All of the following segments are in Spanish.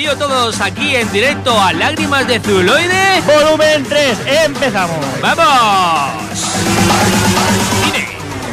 ello todos aquí en directo a Lágrimas de Celuloide. Volumen 3, empezamos. ¡Vamos! ¡Cine!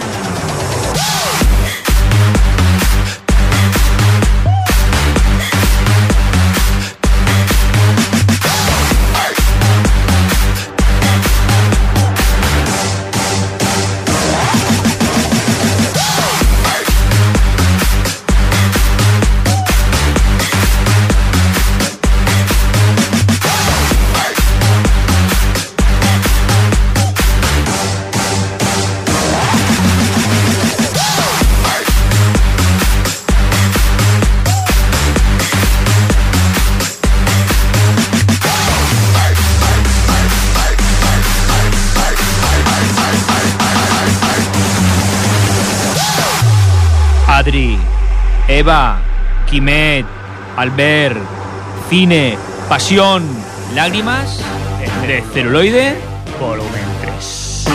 Adri, Eva, Quimet, Albert, cine, pasión, lágrimas de Celuloide, volumen 3.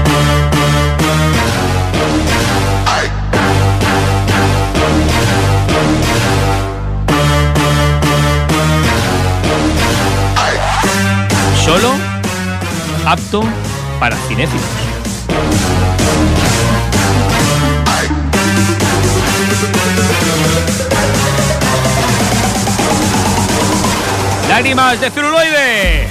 Solo apto para cinéfilos. Lágrimas de Celuloide.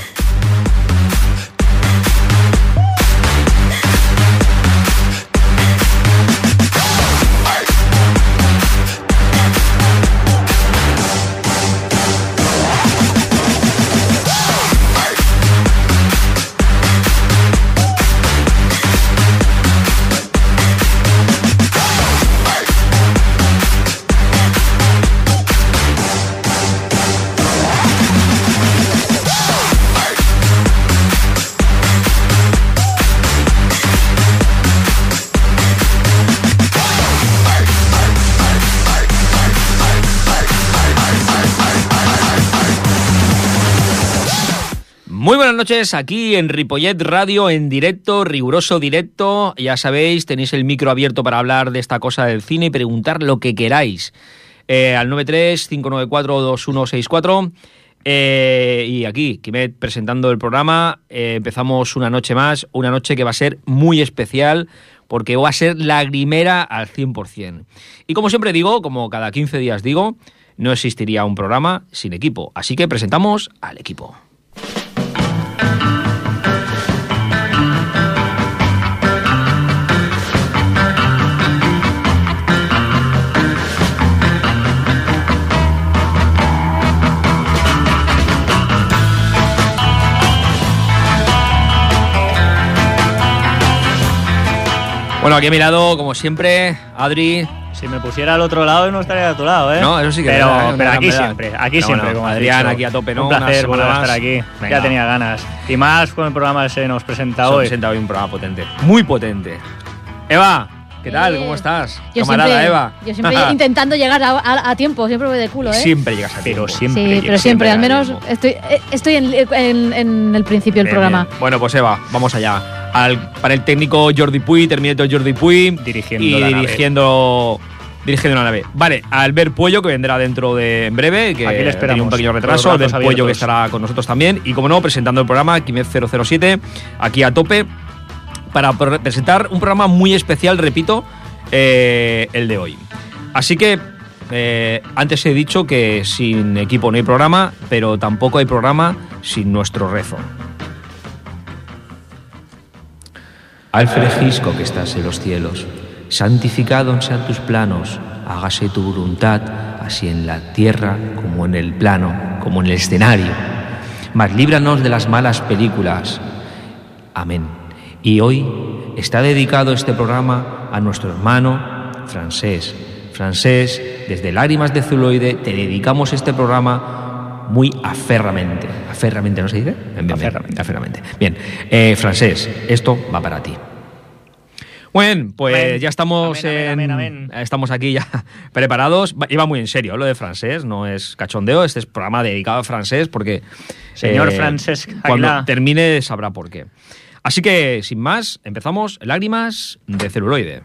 Muy buenas noches, aquí en Ripollet Radio, en directo, riguroso directo. Ya sabéis, tenéis el micro abierto para hablar de esta cosa del cine y preguntar lo que queráis. Al 93-594-2164. Y aquí, Quimet presentando el programa. Empezamos una noche más, una noche que va a ser muy especial, porque va a ser lagrimera al 100%. Y como siempre digo, como cada 15 días digo, no existiría un programa sin equipo. Así que presentamos al equipo. Bueno, aquí a mi lado, como siempre, Adri. Si me pusiera al otro lado no estaría a tu lado, ¿eh? No, eso sí que pero aquí verdad. siempre, siempre, bueno, como Adrián, aquí a tope, ¿no? Un placer volver a estar aquí. Venga. Ya tenía ganas. Y más con el programa que se nos presenta hoy. Se presenta hoy un programa potente, muy potente. Eva, ¿qué tal? ¿Cómo estás? Camarada siempre, Eva. Yo siempre intentando llegar a tiempo, siempre voy de culo, ¿eh? Siempre llegas a tiempo. Pero siempre, al menos estoy en el principio del programa. Bien. Bueno, pues Eva, vamos allá. Para el técnico Jordi Puy, Terminator Jordi Puy, dirigiendo la nave. Vale, a Albert Puello, que vendrá dentro de en breve, que aquí le esperamos, tiene un pequeño retraso. Albert Puello, que estará con nosotros también. Y como no, presentando el programa, Quimet 007, aquí a tope, para presentar un programa muy especial, repito, el de hoy. Así que, antes he dicho que sin equipo no hay programa, pero tampoco hay programa sin nuestro rezo. Alfred Hitchcock, que estás en los cielos, santificado sean tus planos, hágase tu voluntad, así en la tierra como en el plano, como en el escenario. Mas líbranos de las malas películas. Amén. Y hoy está dedicado este programa a nuestro hermano Francés. Francés, desde Lágrimas de Celuloide te dedicamos este programa muy aferramente. ¿Aferramente no se dice? Aferramente. Bien, Francés, esto va para ti. Bueno, pues amén. Ya estamos amén. Estamos aquí ya preparados. Iba muy en serio lo de Francés, no es cachondeo. Este es programa dedicado a Francés porque señor Francesc Aguilar, cuando termine sabrá por qué. Así que, sin más, empezamos Lágrimas de Celuloide.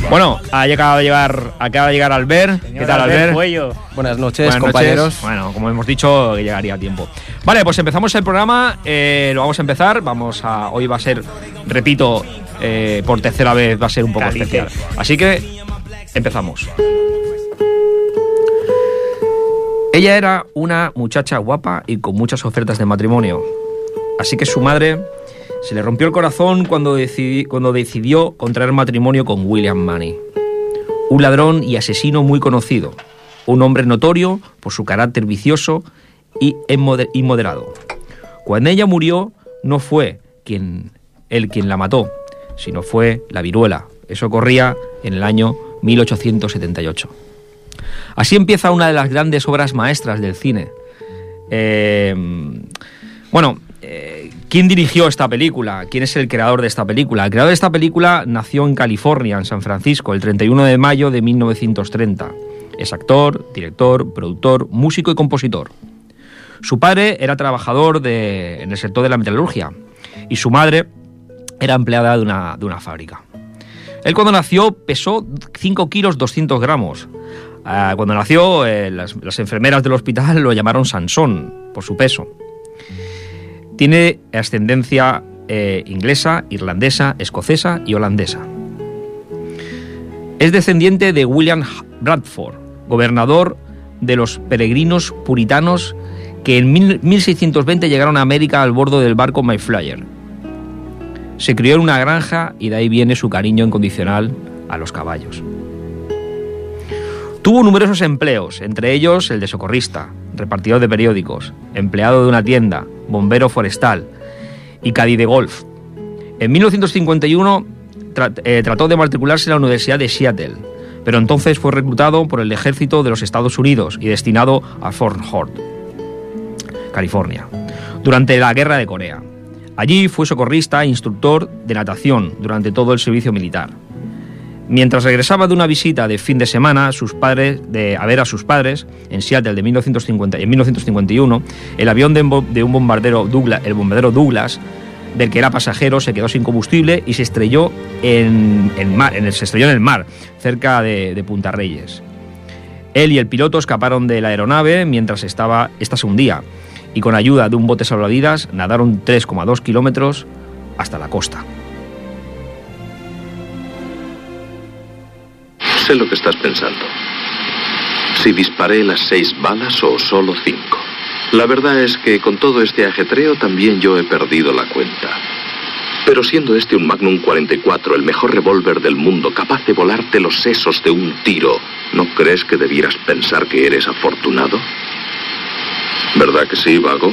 Bueno, acaba de llegar Albert. Señor ¿Qué tal, Albert? Cuello. Buenas noches, compañeros. Bueno, como hemos dicho, que llegaría a tiempo. Vale, pues empezamos el programa. Lo vamos a empezar. Hoy va a ser, repito, por tercera vez va a ser un poco especial. Así que empezamos. Ella era una muchacha guapa y con muchas ofertas de matrimonio. Así que su madre se le rompió el corazón cuando decidió contraer matrimonio con William Money, un ladrón y asesino muy conocido, un hombre notorio por su carácter vicioso y inmoderado. Cuando ella murió, no fue quien la mató, sino fue la viruela. Eso ocurría en el año 1878. Así empieza una de las grandes obras maestras del cine. ¿Quién dirigió esta película? ¿Quién es el creador de esta película? El creador de esta película nació en California, en San Francisco, el 31 de mayo de 1930. Es actor, director, productor, músico y compositor. Su padre era trabajador en el sector de la metalurgia y su madre era empleada de una fábrica. Él, cuando nació, pesó 5 kilos 200 gramos. Cuando nació, las enfermeras del hospital lo llamaron Sansón por su peso. Tiene ascendencia inglesa, irlandesa, escocesa y holandesa. Es descendiente de William Bradford, gobernador de los peregrinos puritanos que en 1620 llegaron a América al bordo del barco Mayflower. Se crió en una granja y de ahí viene su cariño incondicional a los caballos. Tuvo numerosos empleos, entre ellos el de socorrista, repartidor de periódicos, empleado de una tienda, bombero forestal y cadí de golf. En 1951 trató de matricularse en la Universidad de Seattle, pero entonces fue reclutado por el ejército de los Estados Unidos y destinado a Fort Hood, California, durante la Guerra de Corea. Allí fue socorrista e instructor de natación durante todo el servicio militar. Mientras regresaba de una visita de fin de semana a ver a sus padres en Seattle en 1951, el avión de un bombardero Douglas, el bombardero Douglas, del que era pasajero, se quedó sin combustible y se estrelló en el mar, cerca de Punta Reyes. Él y el piloto escaparon de la aeronave mientras esta se hundía y con ayuda de un bote salvavidas nadaron 3,2 kilómetros hasta la costa. Sé lo que estás pensando. Si disparé las 6 balas o solo 5. La verdad es que con todo este ajetreo también yo he perdido la cuenta. Pero siendo este un Magnum 44, el mejor revólver del mundo, capaz de volarte los sesos de un tiro, ¿no crees que debieras pensar que eres afortunado? ¿Verdad que sí, vago?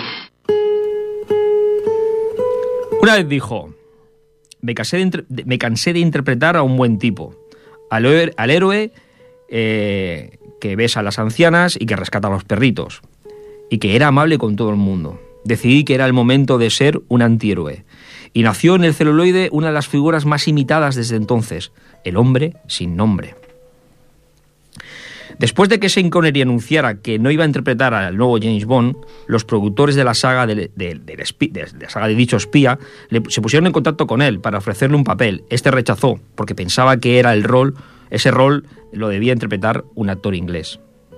Una vez dijo: me cansé de interpretar a un buen tipo, al héroe que besa a las ancianas y que rescata a los perritos, y que era amable con todo el mundo. Decidí que era el momento de ser un antihéroe, y nació en el celuloide una de las figuras más imitadas desde entonces, el hombre sin nombre. Después de que Sean Connery anunciara que no iba a interpretar al nuevo James Bond, los productores de la saga de dicho espía se pusieron en contacto con él para ofrecerle un papel. Este rechazó porque pensaba que ese rol lo debía interpretar un actor inglés.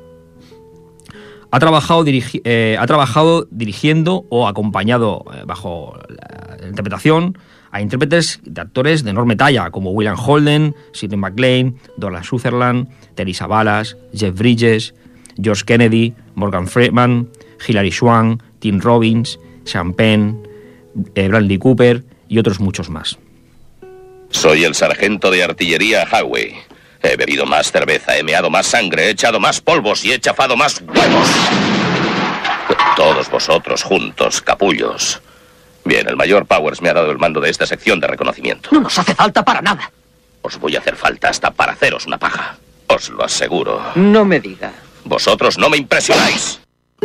Ha trabajado dirigiendo o acompañado bajo la interpretación a intérpretes de actores de enorme talla como William Holden, Sidney MacLaine, Donald Sutherland, Teresa Savalas, Jeff Bridges, George Kennedy, Morgan Freeman, Hilary Swank, Tim Robbins, Sean Penn, Bradley Cooper y otros muchos más. Soy el sargento de artillería Howe. He bebido más cerveza, he meado más sangre, he echado más polvos y he chafado más huevos. Todos vosotros juntos, capullos. Bien, el mayor Powers me ha dado el mando de esta sección de reconocimiento. No nos hace falta para nada. Os voy a hacer falta hasta para haceros una paja. Os lo aseguro. No me diga. Vosotros no me impresionáis.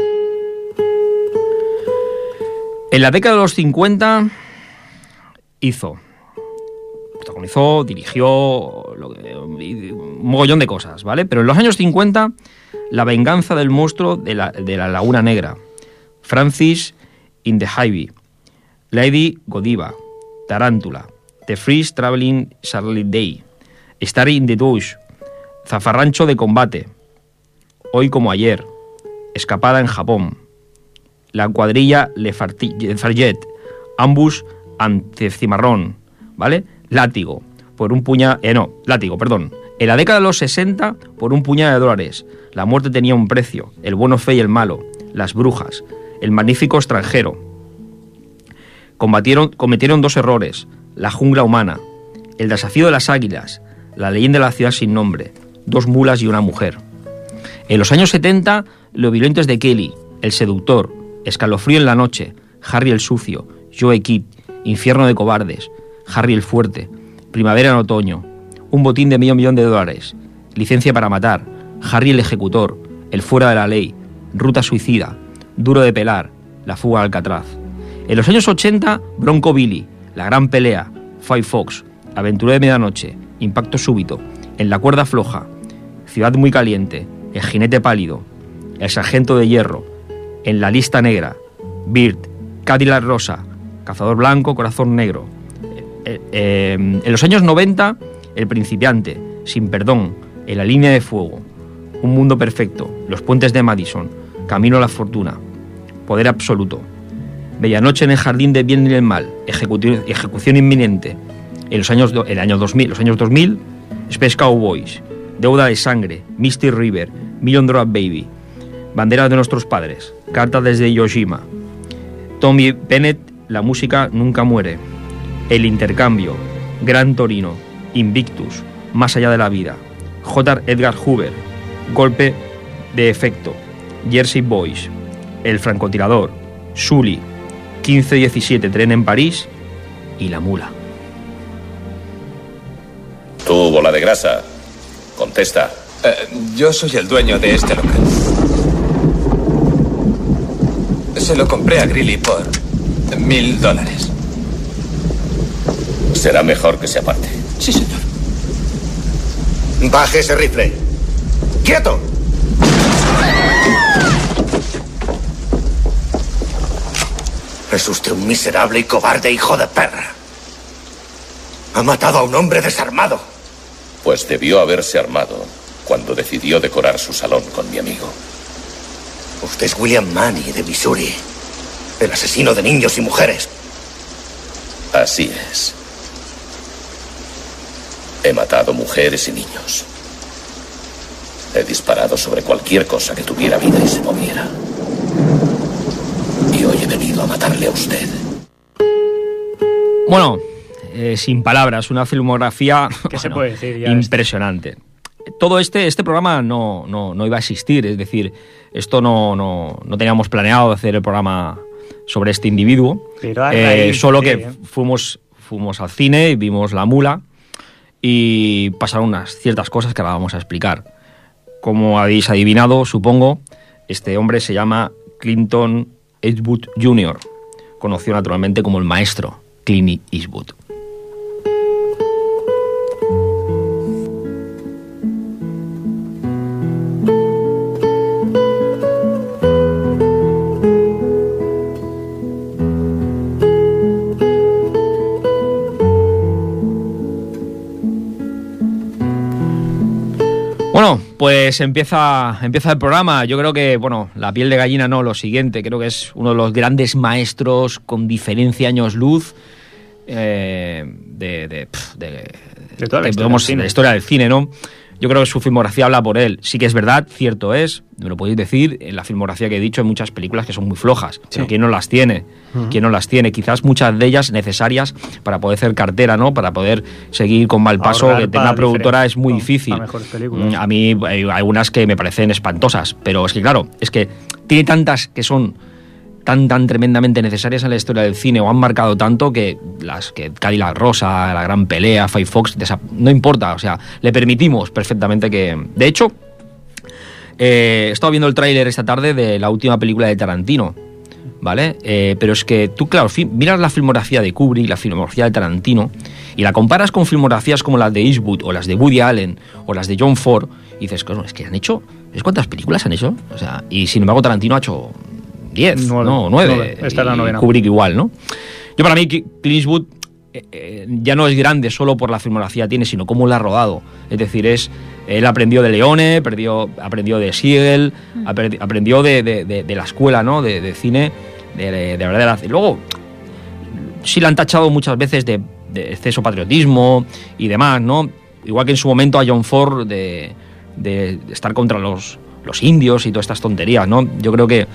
En la década de los 50 protagonizó, dirigió un mogollón de cosas, ¿vale? Pero en los años 50, La venganza del monstruo de la Laguna Negra, Francis in the Ivy, Lady Godiva, Tarántula, The Freeze Traveling Charlie Day, Star in the Douche, Zafarrancho de combate, Hoy como ayer, Escapada en Japón, La cuadrilla Le Farget, Ambush ante Cimarrón, ¿vale? Látigo, En la década de los 60, por un puñado de dólares, La muerte tenía un precio, El bueno, fe y el malo, Las brujas, El magnífico extranjero. Cometieron 2 errores, La jungla humana, El desafío de las águilas, La leyenda de la ciudad sin nombre, 2 mulas y una mujer. En los años 70, Los violentes de Kelly, El seductor, Escalofrío en la noche, Harry el sucio, Joe Kidd, Infierno de cobardes, Harry el fuerte, Primavera en otoño, Un botín de $1.000.000 de dólares, Licencia para matar, Harry el ejecutor, El fuera de la ley, Ruta suicida, Duro de pelar, La fuga de Alcatraz. En los años 80, Bronco Billy, La gran pelea, Five Fox, Aventura de medianoche, Impacto súbito, En la cuerda floja, Ciudad muy caliente, El jinete pálido, El sargento de hierro, En la lista negra, Bird, Cadillac rosa, Cazador blanco, Corazón negro. En los años 90, El principiante, Sin perdón, En la línea de fuego, Un mundo perfecto, Los puentes de Madison, Camino a la fortuna, Poder absoluto, Medianoche en el jardín del bien y del mal, Ejecución inminente. En los años 2000, Space Cowboys, Deuda de sangre, Misty River, Million Dollar Baby, Bandera de nuestros padres, Carta desde Iwo Jima, Tommy Bennett, La música nunca muere, El intercambio, Gran Torino, Invictus, Más allá de la vida, J. Edgar Hoover, Golpe de efecto, Jersey Boys, El francotirador, Sully, 15-17, Tren en París y La mula. Tú, bola de grasa, contesta. Yo soy el dueño de este local. Se lo compré a Greeley por $1.000. Será mejor que se aparte. Sí, señor. Baje ese rifle. ¡Quieto! Es usted un miserable y cobarde hijo de perra. Ha matado a un hombre desarmado. Pues debió haberse armado cuando decidió decorar su salón con mi amigo. Usted es William Manny, de Missouri. El asesino de niños y mujeres. Así es. He matado mujeres y niños. He disparado sobre cualquier cosa que tuviera vida y se moviera. Y hoy he venido a matarle a usted. Bueno, sin palabras, una filmografía ¿Qué se puede decir ya impresionante. Todo este programa no iba a existir, es decir, esto no teníamos planeado hacer el programa sobre este individuo, solo que fuimos al cine y vimos La mula y pasaron unas ciertas cosas que ahora vamos a explicar. Como habéis adivinado, supongo, este hombre se llama Clinton Eastwood Jr., conocido naturalmente como el maestro Clint Eastwood. Bueno, pues empieza el programa. Yo creo que, la piel de gallina no, lo siguiente. Creo que es uno de los grandes maestros con diferencia años luz de toda la historia del cine, ¿no? Yo creo que su filmografía habla por él. Sí que es verdad, cierto es, me lo podéis decir, en la filmografía que he dicho hay muchas películas que son muy flojas. Sí. Pero ¿quién no las tiene? ¿Quién no las tiene? Quizás muchas de ellas necesarias para poder hacer cartera, ¿no? Para poder seguir con mal paso, que tener una productora es muy difícil. A mí hay algunas que me parecen espantosas, pero es que claro, es que tiene tantas que son tan tremendamente necesarias en la historia del cine o han marcado tanto que las que Cadillac rosa, La gran pelea, Five Fox, no importa, o sea, le permitimos perfectamente que... De hecho, he estado viendo el tráiler esta tarde de la última película de Tarantino, ¿vale? Pero es que tú, claro, miras la filmografía de Kubrick, la filmografía de Tarantino y la comparas con filmografías como las de Eastwood o las de Woody Allen o las de John Ford y dices, es que han hecho... ¿Es cuántas películas han hecho? O sea, y sin embargo Tarantino ha hecho 10, 9. Esta es la novena. Kubrick igual, ¿no? Yo para mí, Clint Eastwood ya no es grande solo por la filmografía que tiene, sino cómo la ha rodado. Es decir, él aprendió de Leone, aprendió de Siegel, aprendió de la escuela, ¿no? de cine, de verdad. Luego, sí la han tachado muchas veces de exceso patriotismo y demás, ¿no? Igual que en su momento a John Ford de estar contra los indios y todas estas tonterías, ¿no? Yo creo que,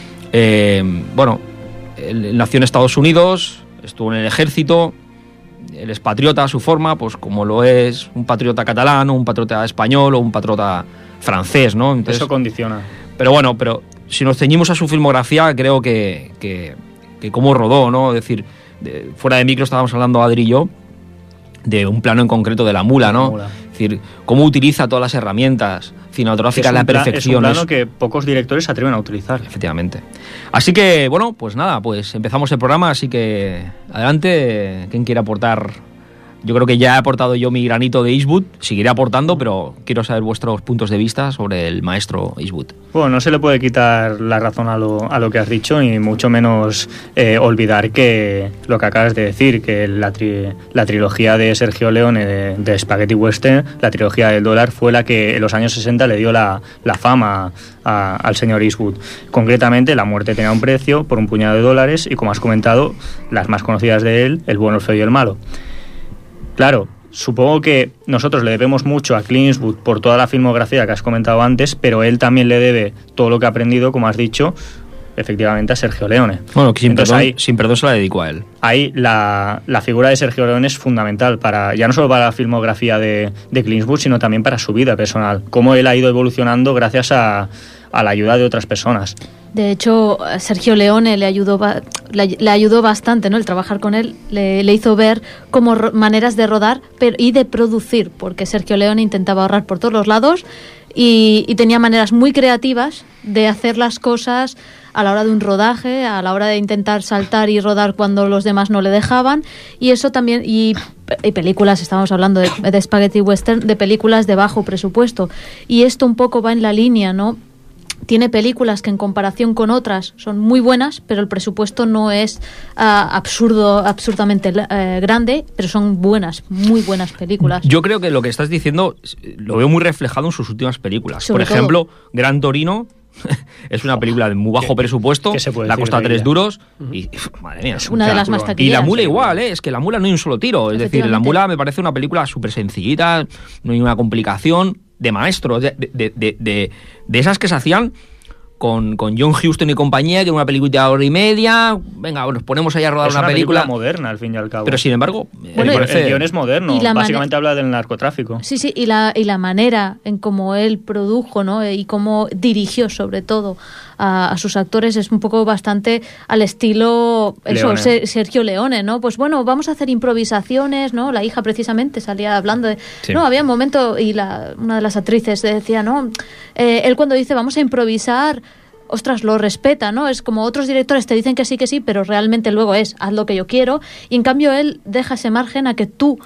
él nació en Estados Unidos, estuvo en el ejército, él es patriota a su forma, pues como lo es un patriota catalán, o un patriota español, o un patriota francés, ¿no? Entonces, eso condiciona. Pero si nos ceñimos a su filmografía, creo que cómo rodó, ¿no? Es decir, fuera de micro estábamos hablando, Adri y yo, de un plano en concreto de La Mula, ¿no? Es decir, cómo utiliza todas las herramientas cinematográficas a la perfección. Es un plano que pocos directores se atreven a utilizar. Efectivamente. Así que, pues nada, pues empezamos el programa, así que adelante, ¿quién quiere aportar? Yo creo que ya he aportado yo mi granito de Eastwood, seguiré aportando, pero quiero saber vuestros puntos de vista sobre el maestro Eastwood. Bueno, no se le puede quitar la razón a lo que has dicho, y mucho menos olvidar que lo que acabas de decir, que la trilogía de Sergio Leone de Spaghetti Western, la trilogía del dólar, fue la que en los años 60 le dio la fama al señor Eastwood. Concretamente, La muerte tenía un precio por un puñado de dólares, y como has comentado, las más conocidas de él, El bueno, el feo y el malo. Claro, supongo que nosotros le debemos mucho a Clint Eastwood por toda la filmografía que has comentado antes, pero él también le debe todo lo que ha aprendido, como has dicho, efectivamente a Sergio Leone. Bueno, que sin perdón se la dedico a él. Ahí la figura de Sergio Leone es fundamental, ya no solo para la filmografía de Clint Eastwood, sino también para su vida personal, cómo él ha ido evolucionando gracias a la ayuda de otras personas. De hecho, Sergio Leone le ayudó bastante, ¿no? El trabajar con él le hizo ver como maneras de rodar y de producir, porque Sergio Leone intentaba ahorrar por todos los lados y tenía maneras muy creativas de hacer las cosas a la hora de un rodaje, a la hora de intentar saltar y rodar cuando los demás no le dejaban, y eso también, y películas, estábamos hablando de Spaghetti Western, de películas de bajo presupuesto, y esto un poco va en la línea, ¿no? Tiene películas que en comparación con otras son muy buenas, pero el presupuesto no es absurdamente grande, pero son buenas, muy buenas películas. Yo creo que lo que estás diciendo lo veo muy reflejado en sus últimas películas. Por ejemplo, Gran Torino es una película de muy bajo presupuesto, la costa 3 duros, y madre mía, es una de las más taquilleras. Y La Mula igual, es que La Mula no hay un solo tiro, es decir, La Mula me parece una película súper sencillita, no hay una complicación, de maestros, de esas que se hacían con John Huston y compañía, que era una película de hora y media, venga, nos ponemos ahí a rodar una película moderna, al fin y al cabo. Pero sin embargo, el guión es moderno, básicamente habla del narcotráfico. Sí, y la manera en cómo él produjo, ¿no? Y cómo dirigió, sobre todo, a sus actores, es un poco bastante al estilo Sergio Leone, ¿no? Pues bueno, vamos a hacer improvisaciones, ¿no? La hija precisamente salía hablando de... Sí. No, había un momento, y una de las actrices decía, ¿no? Él cuando dice vamos a improvisar, ostras, lo respeta, ¿no? Es como otros directores te dicen que sí, pero realmente luego haz lo que yo quiero, y en cambio él deja ese margen a que tú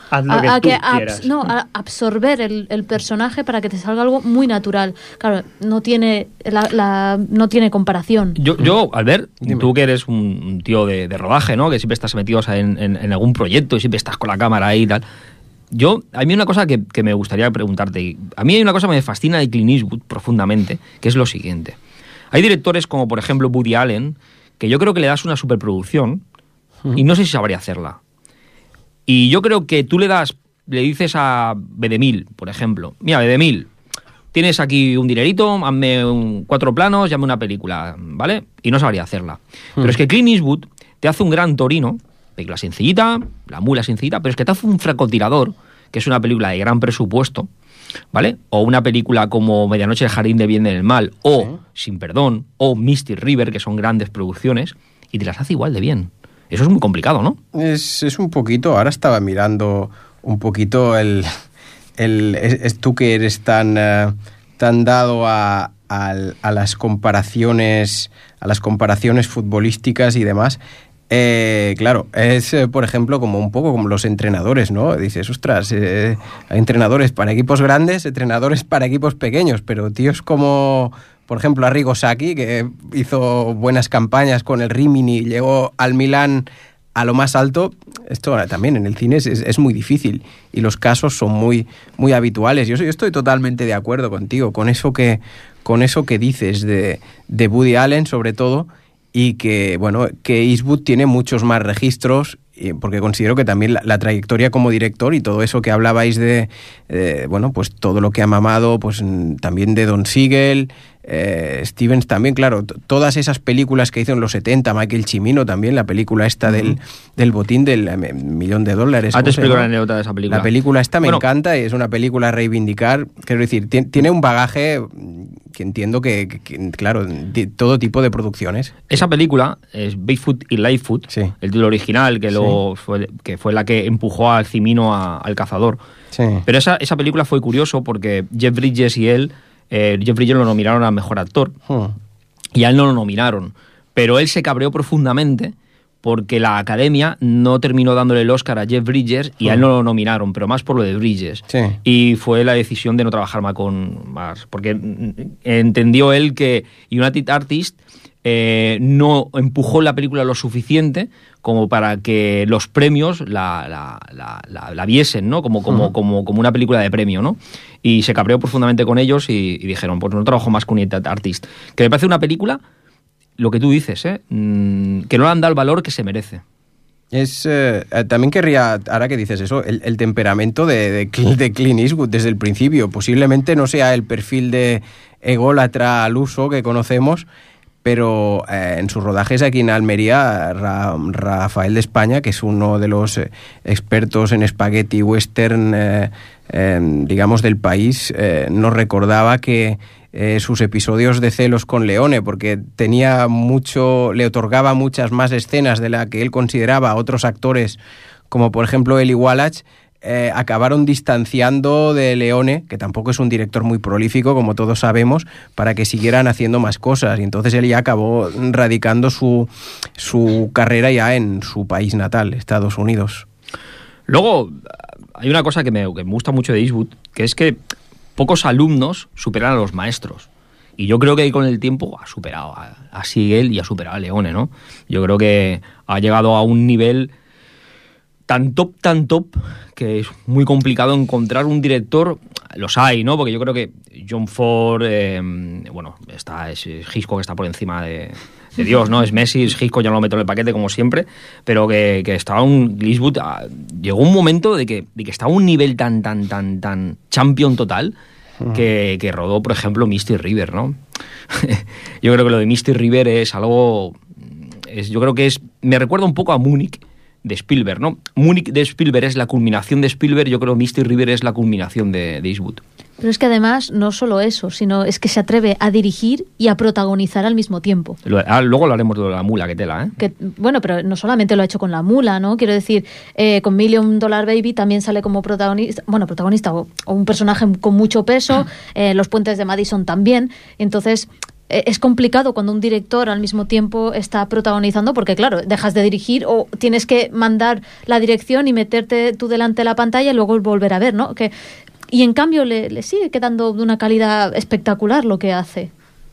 absorber el personaje para que te salga algo muy natural. Claro, no tiene no tiene comparación. Yo Albert, tú que eres un tío de rodaje, ¿no? Que siempre estás metido en algún proyecto y siempre estás con la cámara ahí y tal. A mí una cosa que me gustaría preguntarte, a mí hay una cosa que me fascina de Clint Eastwood profundamente, que es lo siguiente. Hay directores como, por ejemplo, Woody Allen, que yo creo que le das una superproducción y no sé si sabría hacerla. Y yo creo que tú le dices a Bedemil, por ejemplo, mira, Bedemil, tienes aquí un dinerito, hazme 4 planos, llame una película, ¿vale? Y no sabría hacerla. Pero es que Clint Eastwood te hace un Gran Torino, película sencillita, La Mula sencillita, pero es que te hace un Francotirador, que es una película de gran presupuesto, ¿vale? O una película como Medianoche del Jardín de Bien y del Mal, o Sin Perdón, o Mystic River, que son grandes producciones, y te las hace igual de bien. Eso es muy complicado, ¿no? Es un poquito, ahora estaba mirando un poquito tú que eres tan dado a las comparaciones futbolísticas y demás. Claro, es por ejemplo como un poco como los entrenadores, ¿no? Dices, ostras, hay entrenadores para equipos grandes, entrenadores para equipos pequeños, pero tíos como, por ejemplo, Arrigo Sacchi, que hizo buenas campañas con el Rimini, llegó al Milán a lo más alto, esto también en el cine es muy difícil y los casos son muy, muy habituales. Yo estoy totalmente de acuerdo contigo, con eso que dices de Woody Allen sobre todo, y que, bueno, que Eastwood tiene muchos más registros, porque considero que también la trayectoria como director y todo eso que hablabais de bueno, pues todo lo que ha mamado, pues también de Don Siegel, Stevens también, claro, todas esas películas que hizo en los 70, Michael Cimino también, la película esta del botín del $1.000.000. Te explico la anécdota de esa película. La película esta me encanta y es una película a reivindicar, quiero decir, tiene un bagaje que entiendo que claro, todo tipo de producciones. Esa película es Bigfoot y Lightfoot, sí, el título original, que fue la que empujó al Cimino al cazador. Sí. Pero esa película fue curioso porque Jeff Bridges y él, Jeff Bridges lo nominaron a Mejor Actor y a él no lo nominaron, pero él se cabreó profundamente porque la Academia no terminó dándole el Oscar a Jeff Bridges y a él no lo nominaron, pero más por lo de Bridges. Sí. Y fue la decisión de no trabajar más, porque entendió él que United Artists no empujó la película lo suficiente como para que los premios la viesen, ¿no? Como una película de premio, ¿no? Y se cabreó profundamente con ellos y dijeron, pues no trabajo más con United Artists. Que me parece una película, lo que tú dices, que no le han dado el valor que se merece. También querría, ahora que dices eso, el temperamento de Clint Eastwood desde el principio. Posiblemente no sea el perfil de ególatra al uso que conocemos, pero en sus rodajes aquí en Almería, Rafael de España, que es uno de los expertos en spaghetti western, digamos, del país, nos recordaba que sus episodios de celos con Leone, porque le otorgaba muchas más escenas de la que él consideraba a otros actores, como por ejemplo Eli Wallach, acabaron distanciando de Leone, que tampoco es un director muy prolífico, como todos sabemos, para que siguieran haciendo más cosas. Y entonces él ya acabó radicando su carrera ya en su país natal, Estados Unidos. Luego, hay una cosa que me gusta mucho de Eastwood, que es que pocos alumnos superan a los maestros. Y yo creo que con el tiempo ha superado a Siegel y ha superado a Leone, ¿no? Yo creo que ha llegado a un nivel tan top, que es muy complicado encontrar un director. Los hay, ¿no? Porque yo creo que John Ford, es Hitchcock, que está por encima de Dios, ¿no? Es Messi, es Hitchcock, ya no lo meto en el paquete como siempre, pero que estaba Eastwood, llegó un momento de que estaba a un nivel tan champion total que rodó, por ejemplo, Misty River, ¿no? Yo creo que lo de Misty River es algo, yo creo que me recuerda un poco a Múnich de Spielberg, ¿no? Múnich de Spielberg es la culminación de Spielberg, yo creo que Misty River es la culminación de Eastwood. Pero es que además no solo eso, sino es que se atreve a dirigir y a protagonizar al mismo tiempo. Luego lo haremos de La Mula, qué tela, ¿eh? Bueno, pero no solamente lo ha hecho con La Mula, ¿no? Quiero decir, con $1 Million Baby también sale como protagonista o un personaje con mucho peso, Los Puentes de Madison también. Entonces, es complicado cuando un director al mismo tiempo está protagonizando, porque claro, dejas de dirigir o tienes que mandar la dirección y meterte tú delante de la pantalla y luego volver a ver, ¿no? Y en cambio le sigue quedando de una calidad espectacular lo que hace.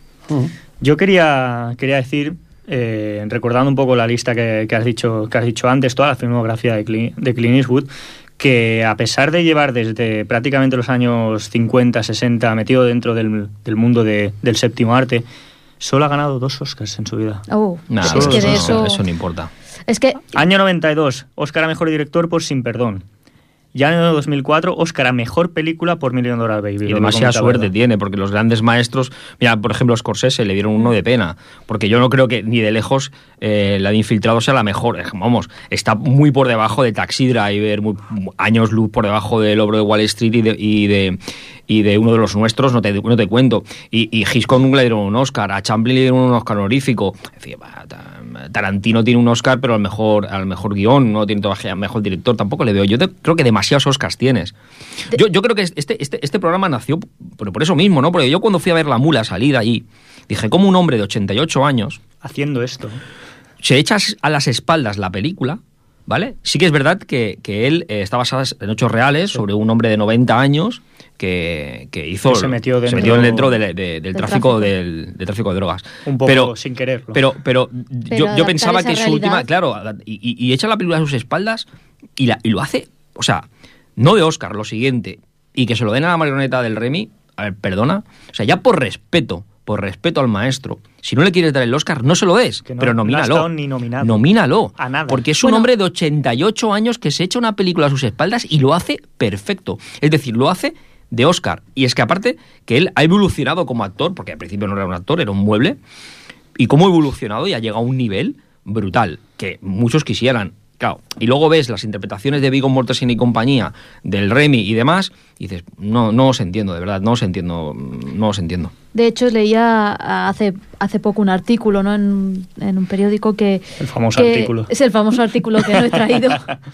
Yo quería decir, recordando un poco la lista que has dicho antes, toda la filmografía de Clint Eastwood, que a pesar de llevar desde prácticamente los años 50, 60 metido dentro del mundo del séptimo arte, solo ha ganado 2 Oscars en su vida. Es que eso no importa. Es que año 92, Oscar a Mejor Director por Sin Perdón. Ya en el 2004, Oscar a Mejor Película por $1 Million Baby. Y demasiada suerte tiene, porque los grandes maestros... Mira, por ejemplo, a Scorsese le dieron uno de pena, porque yo no creo que ni de lejos la de Infiltrado sea la mejor. Vamos, está muy por debajo de Taxi Driver, años luz por debajo del Lobo de Wall Street y de uno de los nuestros, no te cuento. Y Hitchcock nunca le dieron un Oscar, a Champlin le dieron un Oscar honorífico. En fin, Tarantino tiene un Oscar, pero al mejor guión, no tiene todavía al mejor director, tampoco le veo. Yo creo que demasiados Oscars tienes. Yo creo que este programa nació por eso mismo, ¿no? Porque yo cuando fui a ver La Mula salir allí, dije, ¿cómo un hombre de 88 años haciendo esto se echa a las espaldas la película ¿vale? Sí que es verdad que él está basada en hechos reales sobre un hombre de 90 años que hizo... Que se metió dentro del tráfico de drogas. Un poco sin quererlo. Pero yo pensaba que su última... Claro, y echa la película a sus espaldas y lo hace... O sea, no de Oscar, lo siguiente, y que se lo den a la marioneta del Remy, a ver, perdona, o sea, ya por respeto al maestro, si no le quieres dar el Oscar, no se lo des, pero nomínalo. No ha estado ni nominado. Nomínalo. A nada. Porque es un hombre de 88 años que se echa una película a sus espaldas y lo hace perfecto. Es decir, lo hace de Oscar. Y es que aparte, que él ha evolucionado como actor, porque al principio no era un actor, era un mueble, y cómo ha evolucionado y ha llegado a un nivel brutal, que muchos quisieran. Claro, y luego ves las interpretaciones de Viggo Mortensen y compañía, del Remy y demás, y dices, no os entiendo, de verdad, no os entiendo. De hecho, leía hace poco un artículo, ¿no? en un periódico que... El famoso artículo. Es el famoso artículo que no he traído.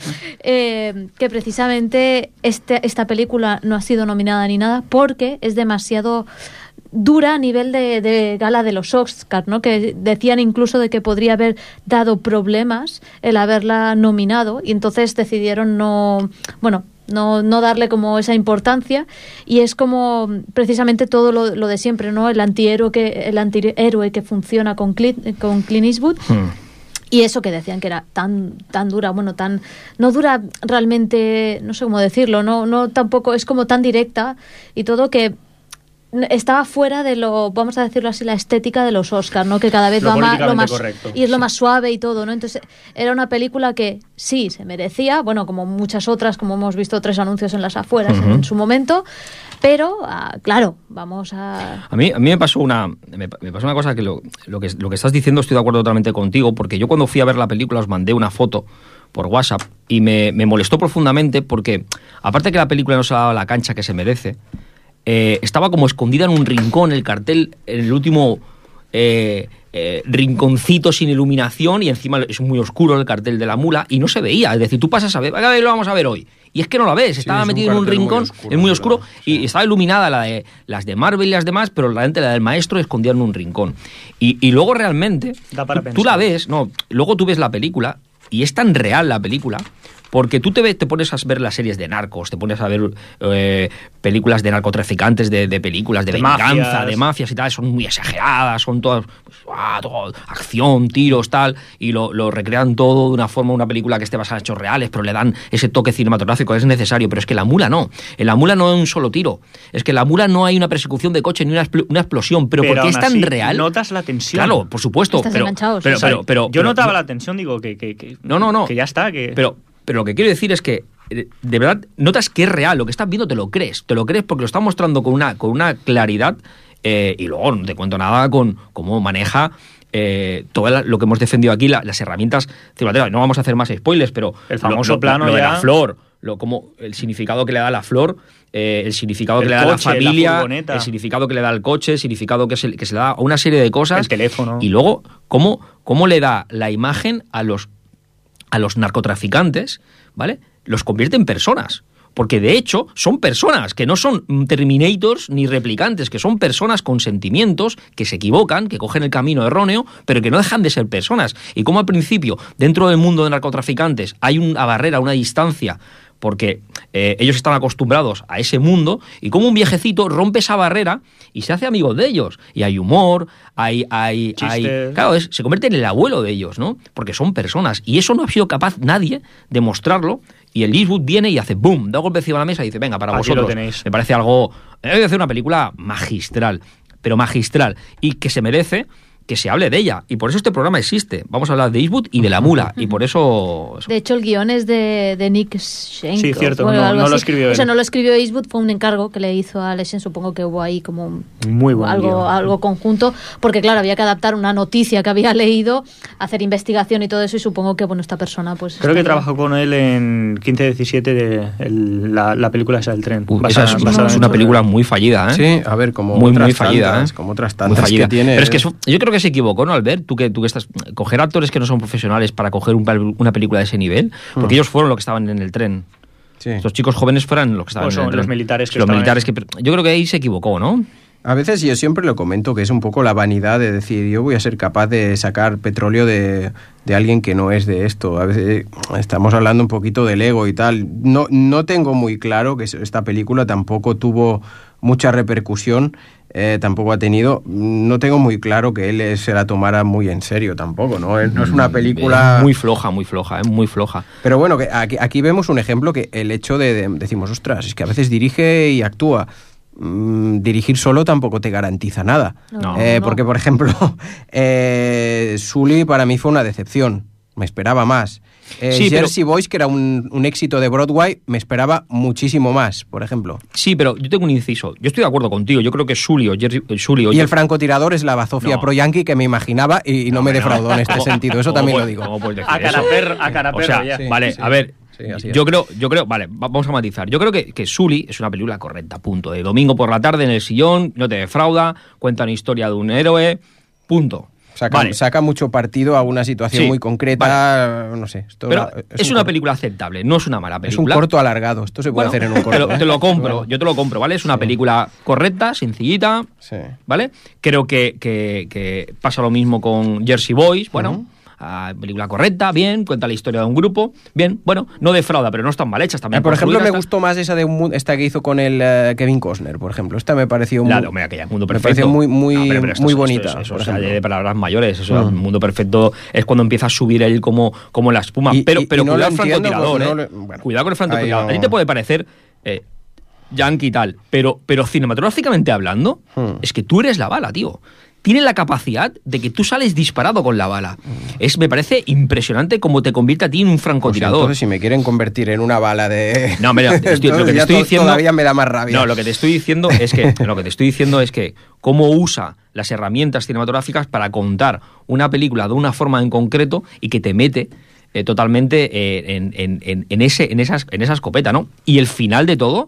Que precisamente esta película no ha sido nominada ni nada porque es demasiado dura a nivel de gala de los Oscars, ¿no? Que decían incluso de que podría haber dado problemas el haberla nominado, y entonces decidieron no darle como esa importancia, y es como precisamente todo lo de siempre, ¿no? El antihéroe que funciona con Clint Eastwood. Y eso que decían que era tan dura, no dura realmente, no sé cómo decirlo, no tampoco, es como tan directa y todo, que estaba fuera de vamos a decirlo así, la estética de los Oscars, ¿no? Que cada vez lo más correcto, y es lo más suave y todo, ¿no? Entonces era una película que sí se merecía, como muchas otras, como hemos visto 3 anuncios en las afueras en su momento, pero claro, vamos a... A mí me pasó una cosa que lo que estás diciendo estoy de acuerdo totalmente contigo, porque yo cuando fui a ver la película os mandé una foto por WhatsApp y me molestó profundamente porque, aparte que la película no se ha dado la cancha que se merece, estaba como escondida en un rincón el cartel, en el último rinconcito sin iluminación, y encima es muy oscuro el cartel de la mula y no se veía. Es decir, tú pasas a ver, lo vamos a ver hoy, y es que no la ves, estaba metido en un rincón, es muy oscuro, y estaba iluminada las de Marvel y las demás, pero la del maestro escondida en un rincón. Y luego realmente tú la ves, luego tú ves la película y es tan real la película, porque tú te pones a ver las series de narcos, te pones a ver películas de narcotraficantes, de películas de venganza, de mafias y tal, son muy exageradas, son todas todo, acción, tiros, tal, y lo recrean todo de una forma, una película que esté basada en hechos reales, pero le dan ese toque cinematográfico, es necesario. Pero es que La Mula no. En La Mula no hay un solo tiro. Es que en La Mula no hay una persecución de coche ni una explosión, pero porque es tan real. Notas la tensión. Claro, por supuesto. Pero yo notaba la tensión, digo, que no. Que ya está, que... Pero lo que quiero decir es que, de verdad, notas que es real. Lo que estás viendo te lo crees porque lo está mostrando con una claridad, y luego no te cuento nada con cómo maneja todo lo que hemos defendido aquí, las herramientas cinematográficas. No vamos a hacer más spoilers, pero el famoso plano de la flor, como el significado que le da la flor, el significado que le da la familia, el significado que le da el coche, el significado que se le da a una serie de cosas, el teléfono, y luego cómo le da la imagen a los narcotraficantes, ¿vale? Los convierte en personas. Porque de hecho son personas, que no son Terminators ni replicantes, que son personas con sentimientos, que se equivocan, que cogen el camino erróneo, pero que no dejan de ser personas. Y como al principio, dentro del mundo de narcotraficantes, hay una barrera, una distancia, porque ellos están acostumbrados a ese mundo, y como un viejecito rompe esa barrera y se hace amigo de ellos. Y hay humor, hay claro, se convierte en el abuelo de ellos, ¿no? Porque son personas. Y eso no ha sido capaz nadie de mostrarlo. Y el Eastwood viene y hace boom, da golpe encima de la mesa y dice, venga, para vosotros. Lo tenéis. Me parece algo... Voy a hacer una película magistral, pero magistral, y que se merece que se hable de ella, y por eso este programa existe. Vamos a hablar de Eastwood y de La Mula, y por eso... De hecho, el guión es de Nick Schenk. Sí, cierto, no lo escribió él. O sea, no lo escribió Eastwood, fue un encargo que le hizo a Lesen, supongo que hubo ahí como muy buen algo conjunto, porque claro, había que adaptar una noticia que había leído, hacer investigación y todo eso, y supongo que, esta persona pues... Creo que trabajó con él en 15-17 la película esa del tren. Esa es una película muy fallida, ¿eh? Sí, a ver, como muy otras fallida, tantas, como otras tantas que tiene... Pero es que yo creo que se equivocó, ¿no, Albert? Tú que estás... Coger actores que no son profesionales para coger una película de ese nivel, porque ellos fueron los que estaban en el tren. Sí. Estos chicos jóvenes fueron los que estaban en el tren. Los militares que yo creo que ahí se equivocó, ¿no? A veces yo siempre lo comento que es un poco la vanidad de decir yo voy a ser capaz de sacar petróleo de alguien que no es de esto. A veces estamos hablando un poquito del ego y tal. No tengo muy claro que esta película tampoco tuvo mucha repercusión, tampoco ha tenido. No tengo muy claro que él se la tomara muy en serio tampoco, ¿no? No es una película... Muy floja, muy floja. Pero bueno, que aquí vemos un ejemplo que el hecho de decimos, ostras, es que a veces dirige y actúa. Dirigir solo tampoco te garantiza nada. No. Porque, por ejemplo, Sully para mí fue una decepción. Me esperaba más. Jersey Boys, que era un éxito de Broadway, me esperaba muchísimo más, por ejemplo. Sí, pero yo tengo un inciso. Yo estoy de acuerdo contigo. Yo creo que Sully o y el francotirador es la bazofia pro-yankee que me imagina y no me defraudó en este sentido. Eso también lo digo. A cara perro, ya. Sí, vale, sí, a ver... Sí, yo creo, vale, vamos a matizar. Yo creo que Sully es una película correcta, punto. De domingo por la tarde en el sillón, no te defrauda, cuenta una historia de un héroe, punto. Saca mucho partido a una situación muy concreta, no sé. Pero es una película aceptable, no es una mala película. Es un corto alargado, esto se puede hacer en un corto. Te lo compro, yo te lo compro, ¿vale? Es una película correcta, sencillita, ¿vale? Creo que pasa lo mismo con Jersey Boys, bueno... película correcta, bien, cuenta la historia de un grupo, bien, bueno, no defrauda, pero no están mal hechas también. Por ejemplo, me gustó más esa esta que hizo con el Kevin Costner, por ejemplo. Esta me pareció muy... aquella Mundo Perfecto. Me pareció muy bonita. Eso o sea, de palabras mayores, eso, Mundo Perfecto es cuando empieza a subir él como la espuma. Pero no cuidado el francotirador, cuidado con el francotirador. A ti te puede parecer... yankee y tal, pero cinematográficamente hablando, es que tú eres la bala, tío. Tiene la capacidad de que tú sales disparado con la bala. Me parece impresionante cómo te convierte a ti en un francotirador. Entonces, si me quieren convertir en una bala de... No, mira, lo que te estoy diciendo... Todavía me da más rabia. No, lo que te estoy diciendo es que cómo usa las herramientas cinematográficas para contar una película de una forma en concreto y que te mete totalmente en esa escopeta, ¿no? Y el final de todo,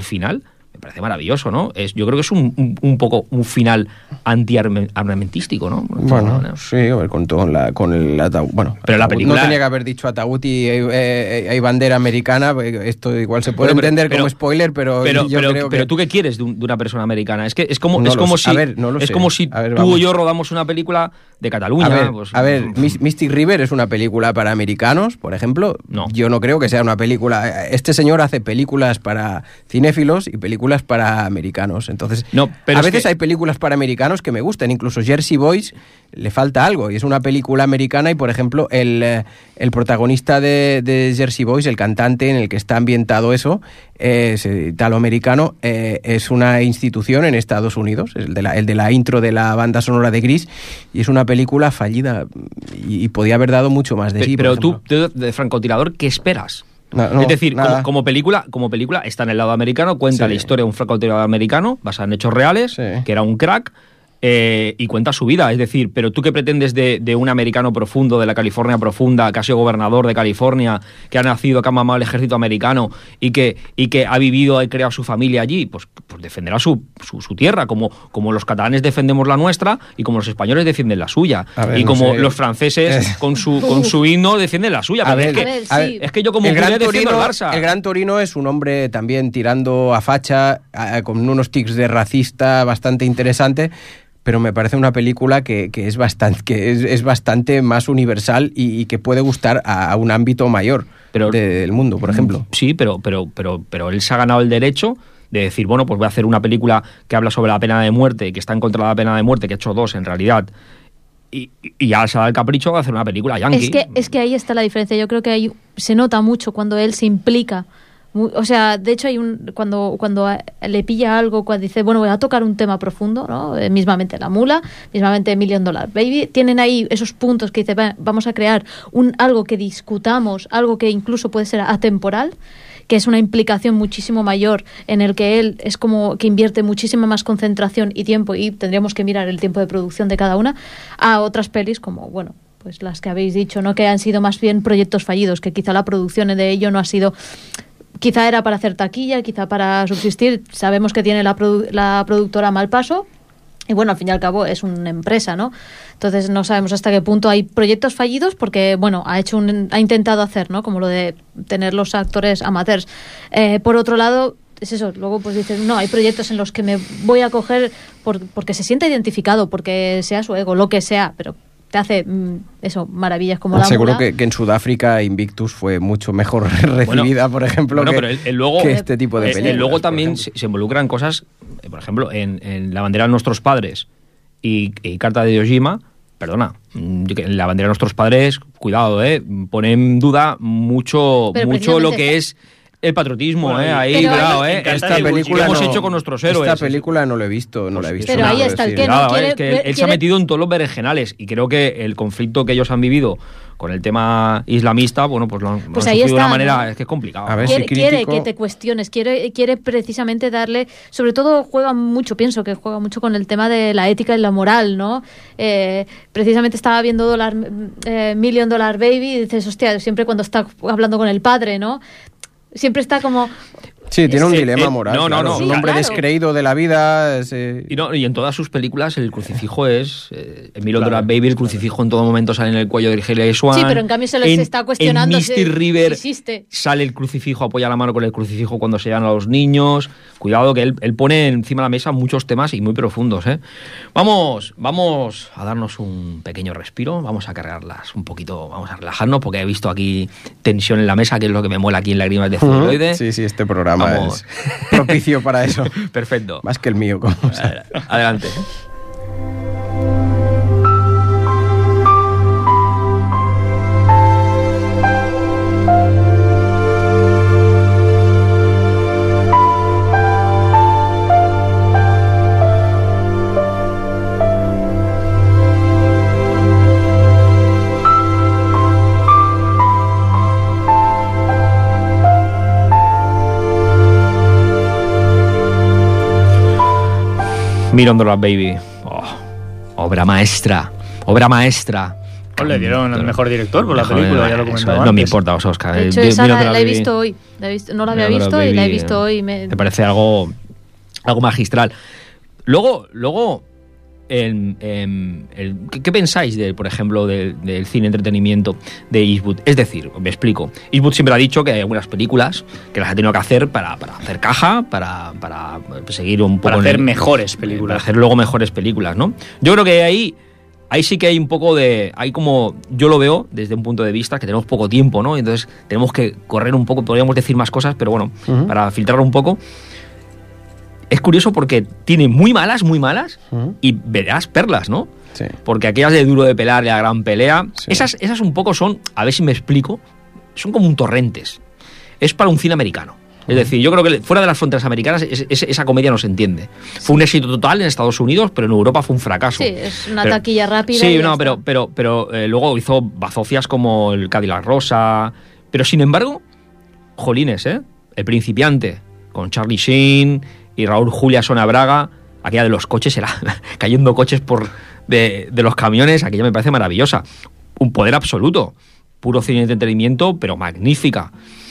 me parece maravilloso, ¿no? Yo creo que es un poco un final antiarmamentístico, ¿no? Bueno, sí, a ver, con el ataúd. Bueno, pero la película... No tenía que haber dicho ataúd y hay bandera americana. Esto igual se puede entender como spoiler, pero ¿tú qué quieres de una persona americana? Es como si tú o yo rodamos una película de Cataluña. A ver, Mystic River es una película para americanos, por ejemplo. No. Yo no creo que sea una película... Este señor hace películas para cinéfilos y películas para americanos. Entonces, a veces hay películas para americanos que me gustan. Incluso Jersey Boys le falta algo. Y es una película americana y, por ejemplo, el protagonista de Jersey Boys, el cantante en el que está ambientado eso, italoamericano, es una institución en Estados Unidos, el de la intro de la banda sonora de Grease, y es una película fallida y podía haber dado mucho más de sí. Pero tú, de francotirador, ¿qué esperas? No, es decir, como película está en el lado americano, cuenta la historia de un francotirador americano basada en hechos reales, que era un crack, y cuenta su vida. Es decir, pero tú qué pretendes de un americano profundo, de la California profunda, que ha sido gobernador de California, que ha nacido, que ha mamado el ejército americano y que ha vivido y creado su familia allí, pues defenderá su tierra, como los catalanes defendemos la nuestra y como los españoles defienden la suya. Y como los franceses con su himno defienden la suya. Es que yo como defiendo el Barça. El Gran Torino es un hombre también tirando a facha, con unos tics de racista bastante interesante, pero me parece una película que es bastante más universal y que puede gustar a un ámbito mayor del mundo, por ejemplo. Sí, pero él se ha ganado el derecho de decir, bueno, pues voy a hacer una película que habla sobre la pena de muerte, que está en contra de la pena de muerte, que ha hecho 2 en realidad, y ya se da el capricho de hacer una película yankee. Es que ahí está la diferencia. Yo creo que ahí se nota mucho cuando él se implica. O sea, de hecho hay cuando le pilla algo, cuando dice, bueno, voy a tocar un tema profundo, ¿no? Mismamente La Mula, mismamente $1 Million Baby, tienen ahí esos puntos que dice, vamos a crear algo que discutamos, algo que incluso puede ser atemporal, que es una implicación muchísimo mayor, en el que él es como que invierte muchísima más concentración y tiempo, y tendríamos que mirar el tiempo de producción de cada una, a otras pelis como, bueno, pues las que habéis dicho, ¿no? Que han sido más bien proyectos fallidos, que quizá la producción de ello no ha sido... Quizá era para hacer taquilla, quizá para subsistir. Sabemos que tiene la productora Malpaso. Y bueno, al fin y al cabo es una empresa, ¿no? Entonces no sabemos hasta qué punto hay proyectos fallidos porque, bueno, ha intentado hacer, ¿no? Como lo de tener los actores amateurs. Por otro lado, es eso, luego pues dices, no, hay proyectos en los que me voy a coger porque se siente identificado, porque sea su ego, lo que sea, pero te hace eso, maravillas como la seguro mula. que en Sudáfrica Invictus fue mucho mejor recibida, por ejemplo, pero luego, que este tipo de películas. Luego también se involucran cosas, por ejemplo, en La bandera de nuestros padres y Carta de Iwo Jima. Perdona, La bandera de nuestros padres, cuidado, pone en duda mucho lo que es el patriotismo, ahí, cuidado, esta película hemos hecho con nuestros héroes. Esta película no la he visto, Pero ahí está el que no quiere... Es que él se ha metido en todos los berenjenales y creo que el conflicto que ellos han vivido con el tema islamista, bueno, pues lo han sufrido de una manera, es que es complicado. A ver, quiere que te cuestiones, quiere precisamente darle, sobre todo pienso que juega mucho con el tema de la ética y la moral, ¿no? Precisamente estaba viendo Million Dollar Baby y dices, hostia, siempre cuando está hablando con el padre, ¿no? Siempre está como... Sí, tiene un dilema moral. No. Es un hombre descreído de la vida. Y en todas sus películas el crucifijo es... en Million Dollar Baby el crucifijo en todo momento sale en el cuello de Virgilia Swan. Sí, pero en cambio se les está cuestionando en Misty River existe. Sale el crucifijo, apoya la mano con el crucifijo cuando se llevan a los niños. Cuidado que él pone encima de la mesa muchos temas y muy profundos. Vamos a darnos un pequeño respiro, vamos a cargarlas un poquito, vamos a relajarnos porque he visto aquí tensión en la mesa, que es lo que me mola aquí en Lágrimas de Celuloide. Sí, este programa es propicio para eso. Perfecto. Más que el mío. Adelante. Million Dollar Baby. Obra maestra. Le dieron el mejor director por la película, ya lo comentaba antes. No me importa, Oscar. De hecho, esa la he visto hoy. No la había visto y la he visto hoy. Me parece algo magistral. Luego ¿qué pensáis, por ejemplo, del cine entretenimiento de Eastwood? Es decir, me explico. Eastwood siempre ha dicho que hay algunas películas que las ha tenido que hacer para hacer caja, para seguir un poco... Para hacer mejores películas. Para hacer luego mejores películas, ¿no? Yo creo que ahí sí que hay un poco de... Hay como... Yo lo veo desde un punto de vista que tenemos poco tiempo, ¿no? Entonces tenemos que correr un poco, podríamos decir más cosas, pero bueno, para filtrarlo un poco... Es curioso porque tiene muy malas, y verás perlas, ¿no? Sí. Porque aquellas de Duro de Pelar y La Gran Pelea, sí. esas un poco son, a ver si me explico, son como un torrentes. Es para un cine americano. Es decir, yo creo que fuera de las fronteras americanas esa comedia no se entiende. Fue un éxito total en Estados Unidos, pero en Europa fue un fracaso. Sí, es una taquilla rápida. Sí, pero luego hizo bazofias como el Cadillac Rosa. Pero sin embargo, jolines, El Principiante, con Charlie Sheen y Raúl Julia Sonabraga, aquella de los coches, cayendo coches de los camiones, aquella me parece maravillosa. Un poder absoluto, puro cine de entretenimiento, pero magnífica.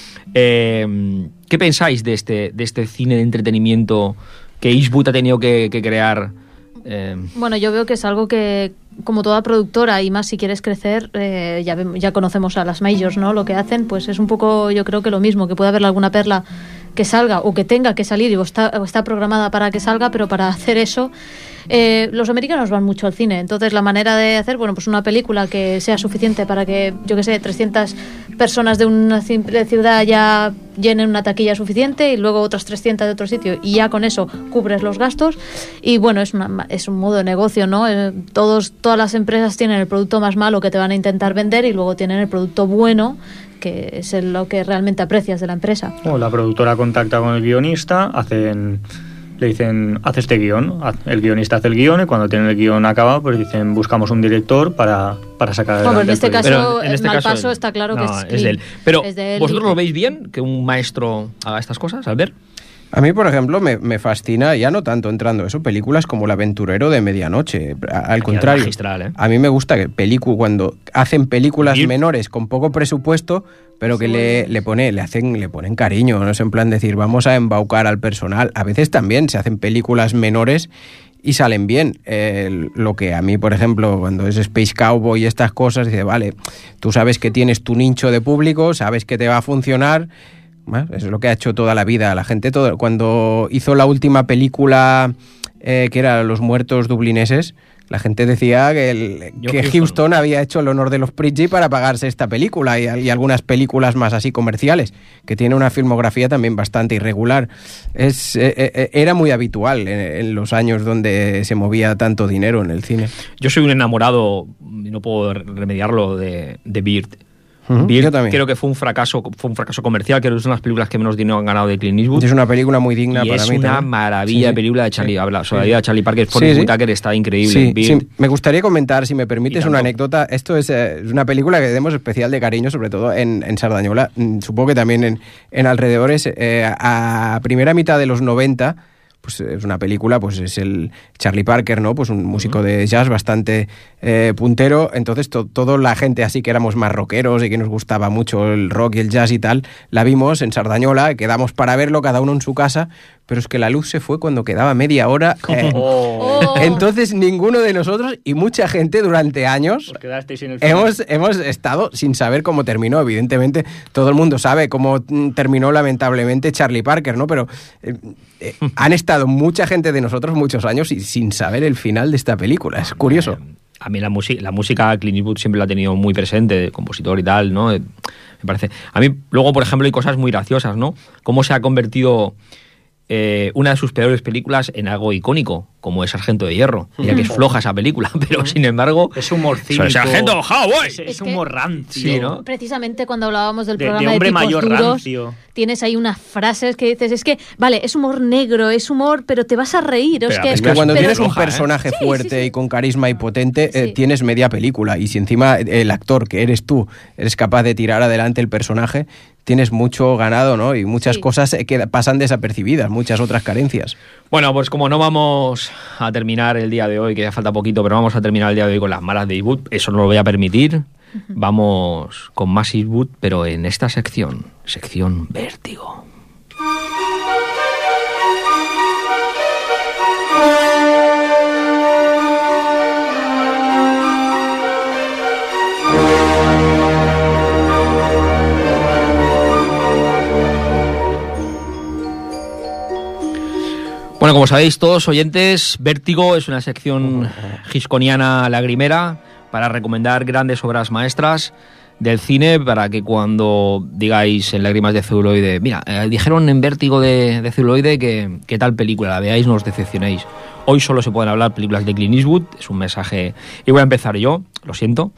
¿Qué pensáis de este cine de entretenimiento que Eastwood ha tenido que crear? Bueno, yo veo que es algo que, como toda productora, y más si quieres crecer, ya conocemos a las majors, ¿no? Lo que hacen, pues es un poco, yo creo que lo mismo, que puede haber alguna perla que salga o que tenga que salir o está programada para que salga, pero para hacer eso los americanos van mucho al cine. Entonces la manera de hacer, bueno, pues una película que sea suficiente para que, yo que sé, 300 personas de una simple ciudad ya llenen una taquilla suficiente y luego otras 300 de otro sitio y ya con eso cubres los gastos. Y bueno, es un modo de negocio, ¿no? Todas las empresas tienen el producto más malo que te van a intentar vender y luego tienen el producto bueno, que es lo que realmente aprecias de la empresa. La productora contacta con el guionista, le dicen, haz este guión, el guionista hace el guión y cuando tienen el guión acabado, pues dicen, buscamos un director para sacar adelante. Bueno, en este caso, en este Malpaso caso, está claro que es de él. Pero, es de él. ¿vosotros lo veis bien que un maestro haga estas cosas, Albert? A mí, por ejemplo, me fascina, ya no tanto entrando eso, películas como El aventurero de medianoche. Al contrario, magistral, a mí me gusta que cuando hacen películas menores con poco presupuesto, pero que le ponen cariño, no es en plan decir vamos a embaucar al personal. A veces también se hacen películas menores y salen bien. Lo que a mí, por ejemplo, cuando es Space Cowboy y estas cosas, dice, vale, tú sabes que tienes tu nicho de público, sabes que te va a funcionar, Es lo que ha hecho toda la vida. La gente, cuando hizo la última película, que era Los muertos dublineses, la gente decía que Huston había hecho el honor de los Pridgey para pagarse esta película y algunas películas más así comerciales, que tiene una filmografía también bastante irregular. Era muy habitual en los años donde se movía tanto dinero en el cine. Yo soy un enamorado, y no puedo remediarlo, de Bird. Yo también. Creo que fue un fracaso comercial, creo que es una de las películas que menos dinero han ganado de Clint Eastwood. Es una película muy digna para mí. Es una maravilla de película de Charlie. Habla sobre la vida de Charlie Parker. Forrest Whitaker está increíble. Sí. Me gustaría comentar, si me permites, una anécdota. Esto es una película que tenemos especial de cariño, sobre todo en Sardañola. Supongo que también en alrededores. A primera mitad de los 90... pues es una película, pues es el Charlie Parker, ¿no? Pues un músico de jazz bastante puntero. Entonces toda la gente así que éramos más rockeros y que nos gustaba mucho el rock y el jazz y tal, la vimos en Sardañola, quedamos para verlo cada uno en su casa, pero es que la luz se fue cuando quedaba media hora. Entonces ninguno de nosotros y mucha gente durante años hemos estado sin saber cómo terminó. Evidentemente todo el mundo sabe cómo terminó lamentablemente Charlie Parker, ¿no? Pero han estado mucha gente de nosotros muchos años y sin saber el final de esta película. Es curioso. A mí la música Clint Eastwood siempre la ha tenido muy presente, compositor y tal, ¿no? Me parece. A mí luego, por ejemplo, hay cosas muy graciosas, ¿no? Cómo se ha convertido una de sus peores películas en algo icónico, como es Sargento de Hierro. Mira que es floja esa película, pero sin embargo... Es humor cínico. ¡Sargento Howard! Es humor rancio. Sí, ¿no? Precisamente cuando hablábamos del programa de hombre tipos mayor duros, rancio. Tienes ahí unas frases que dices, es que, vale, es humor negro, es humor, pero te vas a reír. Es que cuando tienes un personaje fuerte y con carisma y potente, tienes media película. Y si encima el actor, que eres tú, eres capaz de tirar adelante el personaje, tienes mucho ganado, ¿no? Y muchas cosas que pasan desapercibidas, muchas otras carencias. Bueno, pues como no vamos a terminar el día de hoy, que ya falta poquito, pero vamos a terminar el día de hoy con las malas de Eastwood, eso no lo voy a permitir. Vamos con más Eastwood, pero en esta sección Vértigo. Bueno, como sabéis todos oyentes, Vértigo es una sección hitchcockiana lagrimera para recomendar grandes obras maestras del cine, para que cuando digáis en Lágrimas de celuloide, mira, dijeron en Vértigo de celuloide que tal película, la veáis, no os decepcionéis. Hoy solo se pueden hablar películas de Clint Eastwood, es un mensaje, y voy a empezar yo, lo siento.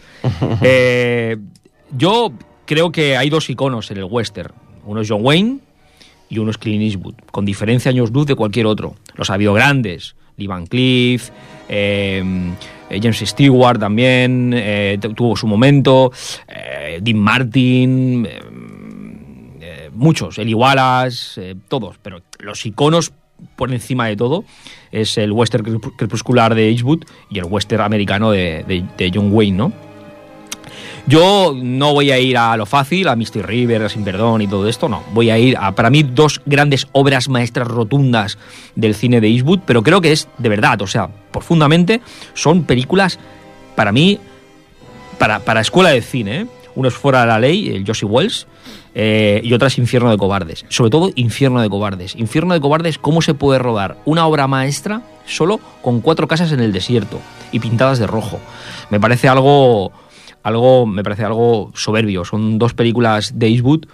Yo creo que hay dos iconos en el western, uno es John Wayne y uno es Clint Eastwood, con diferencia años luz de cualquier otro. Los ha habido grandes, Lee Van Cleef, James Stewart también, tuvo su momento, Dean Martin, muchos, Eli Wallace, todos, pero los iconos por encima de todo es el western crepuscular de Eastwood y el western americano de John Wayne, ¿no? Yo no voy a ir a lo fácil, a Misty River, a Sin Perdón y todo esto, no. Voy a ir a, para mí, dos grandes obras maestras rotundas del cine de Eastwood, pero creo que es de verdad, o sea, profundamente, son películas, para mí, para escuela de cine, ¿eh? Uno es Fuera de la Ley, el Josie Wells, y otra es Infierno de Cobardes. Sobre todo, Infierno de Cobardes. Infierno de Cobardes, ¿cómo se puede rodar una obra maestra solo con 4 casas en el desierto y pintadas de rojo? Me parece algo soberbio. Son dos películas de Eastwood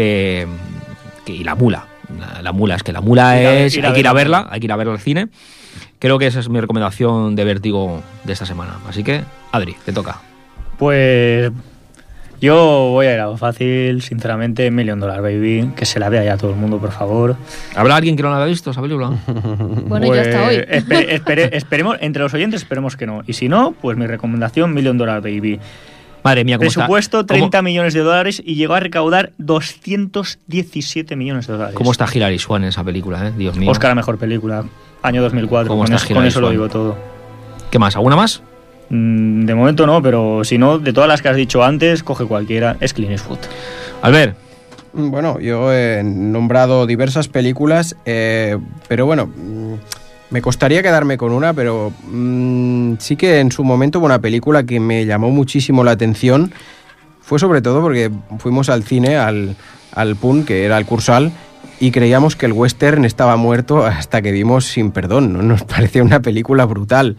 y La Mula. La Mula hay que ir a verla al cine. Creo que esa es mi recomendación de Vértigo de esta semana. Así que, Adri, te toca. Pues yo voy a ir a lo fácil, sinceramente, $1 Million Baby, que se la vea ya todo el mundo, por favor. ¿Habrá alguien que no la haya visto esa película? Bueno, pues, ya está hoy. Esperemos, entre los oyentes, esperemos que no. Y si no, pues mi recomendación, $1 Million Baby. Madre mía, ¿cómo presupuesto está? $30 millones y llegó a recaudar $217 millones. ¿Cómo está Hilary Swank en esa película, Dios mío. Oscar a mejor película, año 2004. Con eso lo digo todo. ¿Qué más? ¿Alguna más? De momento no, pero si no, de todas las que has dicho antes, coge cualquiera, es Clint Eastwood. Albert. Bueno, yo he nombrado diversas películas, pero bueno, me costaría quedarme con una, pero sí que en su momento hubo una película que me llamó muchísimo la atención. Fue sobre todo porque fuimos al cine, al al Punt, que era el Cursal, y creíamos que el western estaba muerto hasta que vimos Sin Perdón, ¿no? Nos parecía una película brutal.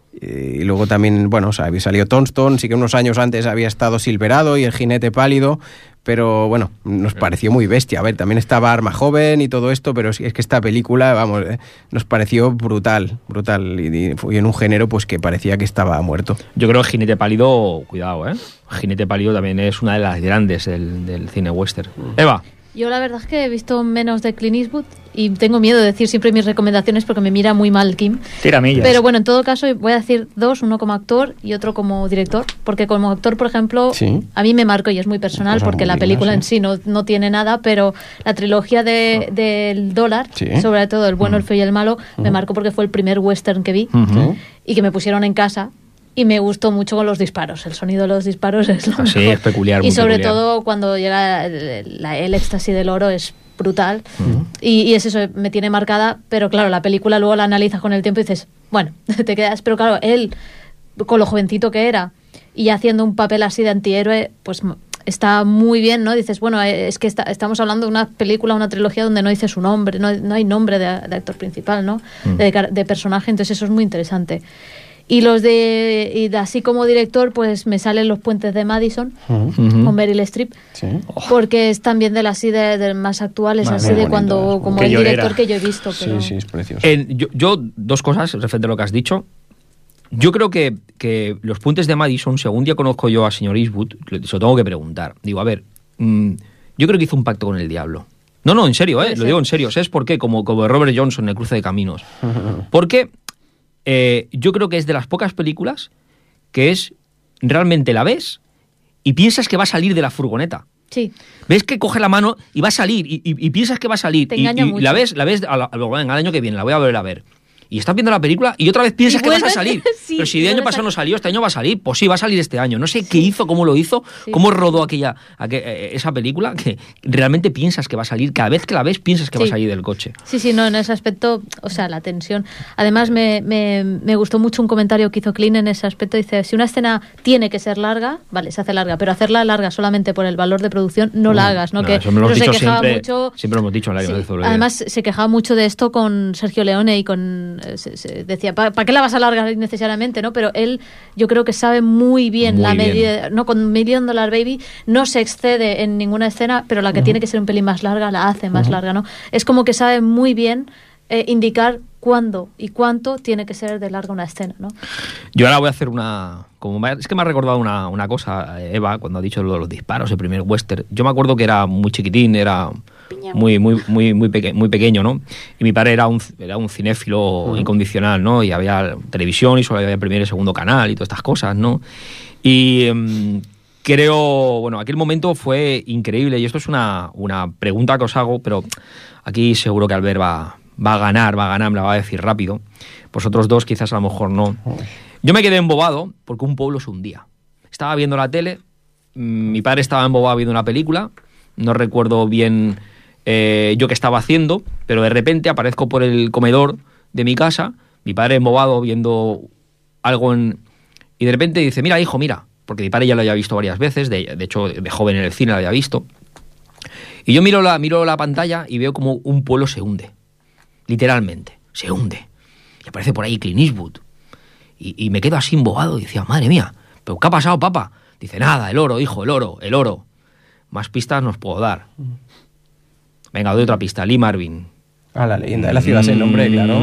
Y luego también, bueno, había salido Tombstone, sí que unos años antes había estado Silverado y El Jinete Pálido, pero bueno, nos pareció muy bestia. A ver, también estaba Arma Joven y todo esto, pero es que esta película, vamos, nos pareció brutal, y fue en un género pues que parecía que estaba muerto. Yo creo que El Jinete Pálido, cuidado, El Jinete Pálido también es una de las grandes del cine western. Eva. Yo la verdad es que he visto menos de Clint Eastwood y tengo miedo de decir siempre mis recomendaciones porque me mira muy mal Kim. Tiramillas. Pero bueno, en todo caso voy a decir dos, uno como actor y otro como director, porque como actor, por ejemplo, a mí me marcó y es muy personal porque la película en sí no tiene nada, pero la trilogía del dólar, sobre todo El bueno, el feo y el malo, me marcó porque fue el primer western que vi y que me pusieron en casa. Y me gustó mucho con los disparos. El sonido de los disparos es lo mejor. Sí, es peculiar. Y sobre todo cuando llega el éxtasis del oro es brutal. Y es eso, me tiene marcada. Pero claro, la película luego la analizas con el tiempo y dices, bueno, te quedas. Pero claro, él, con lo jovencito que era y haciendo un papel así de antihéroe, pues está muy bien, ¿no? Dices, bueno, es que estamos hablando de una película, una trilogía donde no dice su nombre, no hay nombre de actor principal, ¿no? De personaje, entonces eso es muy interesante. Y así como director, pues me salen Los puentes de Madison con Meryl Streep, porque es también de las de más actuales, así de cuando como el director que yo he visto. Pero... Sí, es precioso. Yo dos cosas referente a lo que has dicho. Yo creo que Los puentes de Madison, según ya conozco yo a señor Eastwood, se lo tengo que preguntar. Digo, a ver, yo creo que hizo un pacto con el diablo. No, en serio, lo digo en serio. ¿Sabes por qué? Como Robert Johnson en El cruce de caminos. Porque yo creo que es de las pocas películas que es realmente la ves y piensas que va a salir de la furgoneta. Sí. Ves que coge la mano y va a salir y piensas que va a salir. Te engaña mucho. La ves al año que viene, la voy a volver a ver. Y estás viendo la película y otra vez piensas que vas a salir. Sí, pero si el año pasado no salió, este año va a salir. Pues sí, va a salir este año. No sé qué hizo, cómo lo hizo, cómo rodó esa película, que realmente piensas que va a salir. Cada vez que la ves piensas que va a salir del coche. Sí, no, en ese aspecto, o sea, la tensión. Además, me gustó mucho un comentario que hizo Clint en ese aspecto. Dice, si una escena tiene que ser larga, vale, se hace larga, pero hacerla larga solamente por el valor de producción, no la hagas, ¿no? Que eso me lo hemos dicho siempre, mucho, siempre lo hemos dicho en el además, se quejaba mucho de esto con Sergio Leone y con... Se decía, ¿para qué la vas a alargar innecesariamente? ¿No? Pero él, yo creo que sabe muy bien la medida, ¿no? Con $1 Million Baby no se excede en ninguna escena, pero la que tiene que ser un pelín más larga la hace más larga, ¿no? Es como que sabe muy bien indicar cuándo y cuánto tiene que ser de larga una escena, ¿no? Yo ahora voy a hacer es que me ha recordado una cosa, Eva, cuando ha dicho lo de los disparos, el primer western. Yo me acuerdo que era muy chiquitín, era muy pequeño, ¿no? Y mi padre era un cinéfilo incondicional, ¿no? Y había televisión y solo había primer y segundo canal y todas estas cosas, ¿no? Y creo, bueno, aquel momento fue increíble y esto es una pregunta que os hago, pero aquí seguro que Albert va a ganar, me la va a decir rápido. Vosotros dos quizás a lo mejor no. Yo me quedé embobado porque un pueblo se hundía. Estaba viendo la tele, mi padre estaba embobado viendo una película, no recuerdo bien yo qué estaba haciendo, pero de repente aparezco por el comedor de mi casa, mi padre embobado viendo algo y de repente dice, mira hijo, mira, porque mi padre ya lo había visto varias veces, de hecho de joven en el cine lo había visto, y yo miro la pantalla y veo como un pueblo se hunde, literalmente, se hunde, y aparece por ahí Clint Eastwood, y me quedo así embobado y decía, madre mía, ¿pero qué ha pasado, papá? Dice, nada, el oro, hijo, el oro. Más pistas nos puedo dar. Venga, doy otra pista. Lee Marvin. La leyenda de la ciudad sin nombre, claro.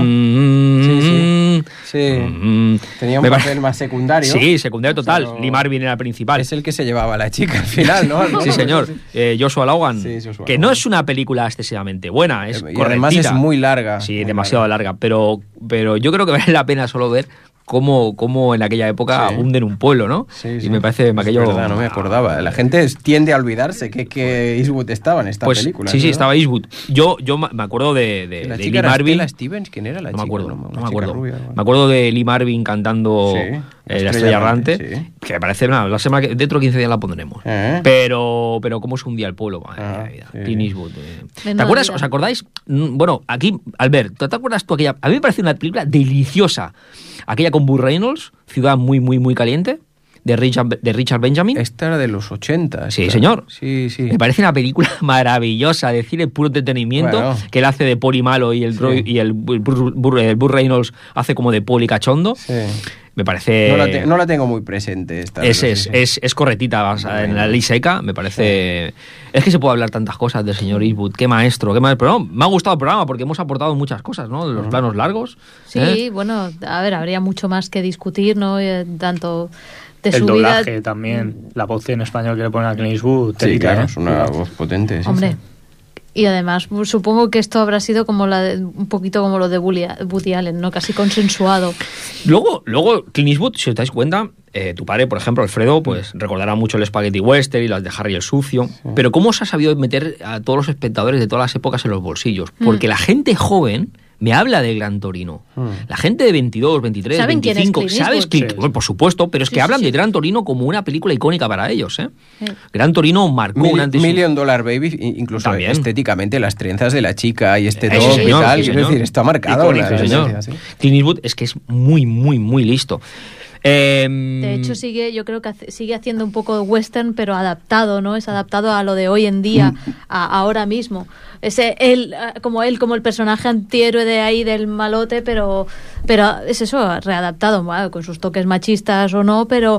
Sí. Tenía un papel más secundario. Sí, secundario total. Pero Lee Marvin era el principal. Es el que se llevaba a la chica al final, ¿no? Sí, señor. Joshua Logan. Sí, que no es una película excesivamente buena, es correctita. Además es muy larga. Sí, demasiado larga. Pero yo creo que vale la pena solo ver cómo en aquella época hunden un pueblo, ¿no? Sí. Y me parece aquello... Es verdad, no me acordaba. La gente tiende a olvidarse que Eastwood estaba en esta película. Sí, estaba Eastwood. Yo me acuerdo de Lee Marvin. Stella Stevens, ¿quién era la chica? No me acuerdo. Me acuerdo de Lee Marvin cantando La estrella errante, que me parece la semana que dentro de 15 días la pondremos. Pero cómo se hundía el pueblo, Clint Eastwood. ¿Te acuerdas? ¿Os acordáis? Bueno, aquí, Albert, ¿te acuerdas tú aquella? A mí me parece una película deliciosa. Aquella con Burt Reynolds, Ciudad muy, muy, muy caliente. de Richard Benjamin. Esta era de los 80. Sí, señor. Sí. Me parece una película maravillosa, de cine puro entretenimiento, bueno, que él hace de poli malo y el Burt Reynolds hace como de poli cachondo. Sí. Me parece... No la tengo muy presente esta. Es correctita, basada en la ley seca, me parece... Sí. Es que se puede hablar tantas cosas del señor Eastwood, qué maestro. Pero no, me ha gustado el programa porque hemos aportado muchas cosas, ¿no? De los planos largos. Sí, bueno, a ver, habría mucho más que discutir, ¿no? Tanto de el su doblaje vida... también, la voz en español que le ponen a Clint Eastwood. Sí, claro, es una voz potente. Sí, hombre. Sí. Y además, supongo que esto habrá sido como un poquito como lo de Woody Allen, ¿no? Casi consensuado. Luego Clint Eastwood, si os dais cuenta, tu padre, por ejemplo, Alfredo, pues recordará mucho el Spaghetti Western y las de Harry el Sucio. Sí. Pero ¿cómo se ha sabido meter a todos los espectadores de todas las épocas en los bolsillos? Porque la gente joven me habla de Gran Torino. La gente de 22, 23, ¿saben 25... quién es Clint ¿Sabes quién? Bueno, por supuesto, pero es que hablan de Gran Torino como una película icónica para ellos, ¿eh? Gran Torino marcó un antes... Million Dollar Baby, incluso también. Estéticamente, las trenzas de la chica y este top y tal. Es decir, está marcado. Icónico, señor. Clint Eastwood es que es muy, muy, muy listo. De hecho, yo creo que sigue haciendo un poco de western, pero adaptado, ¿no? Es adaptado a lo de hoy en día, ahora mismo. Él como el personaje antihéroe de ahí, del malote, pero es eso, readaptado, bueno, con sus toques machistas o no, pero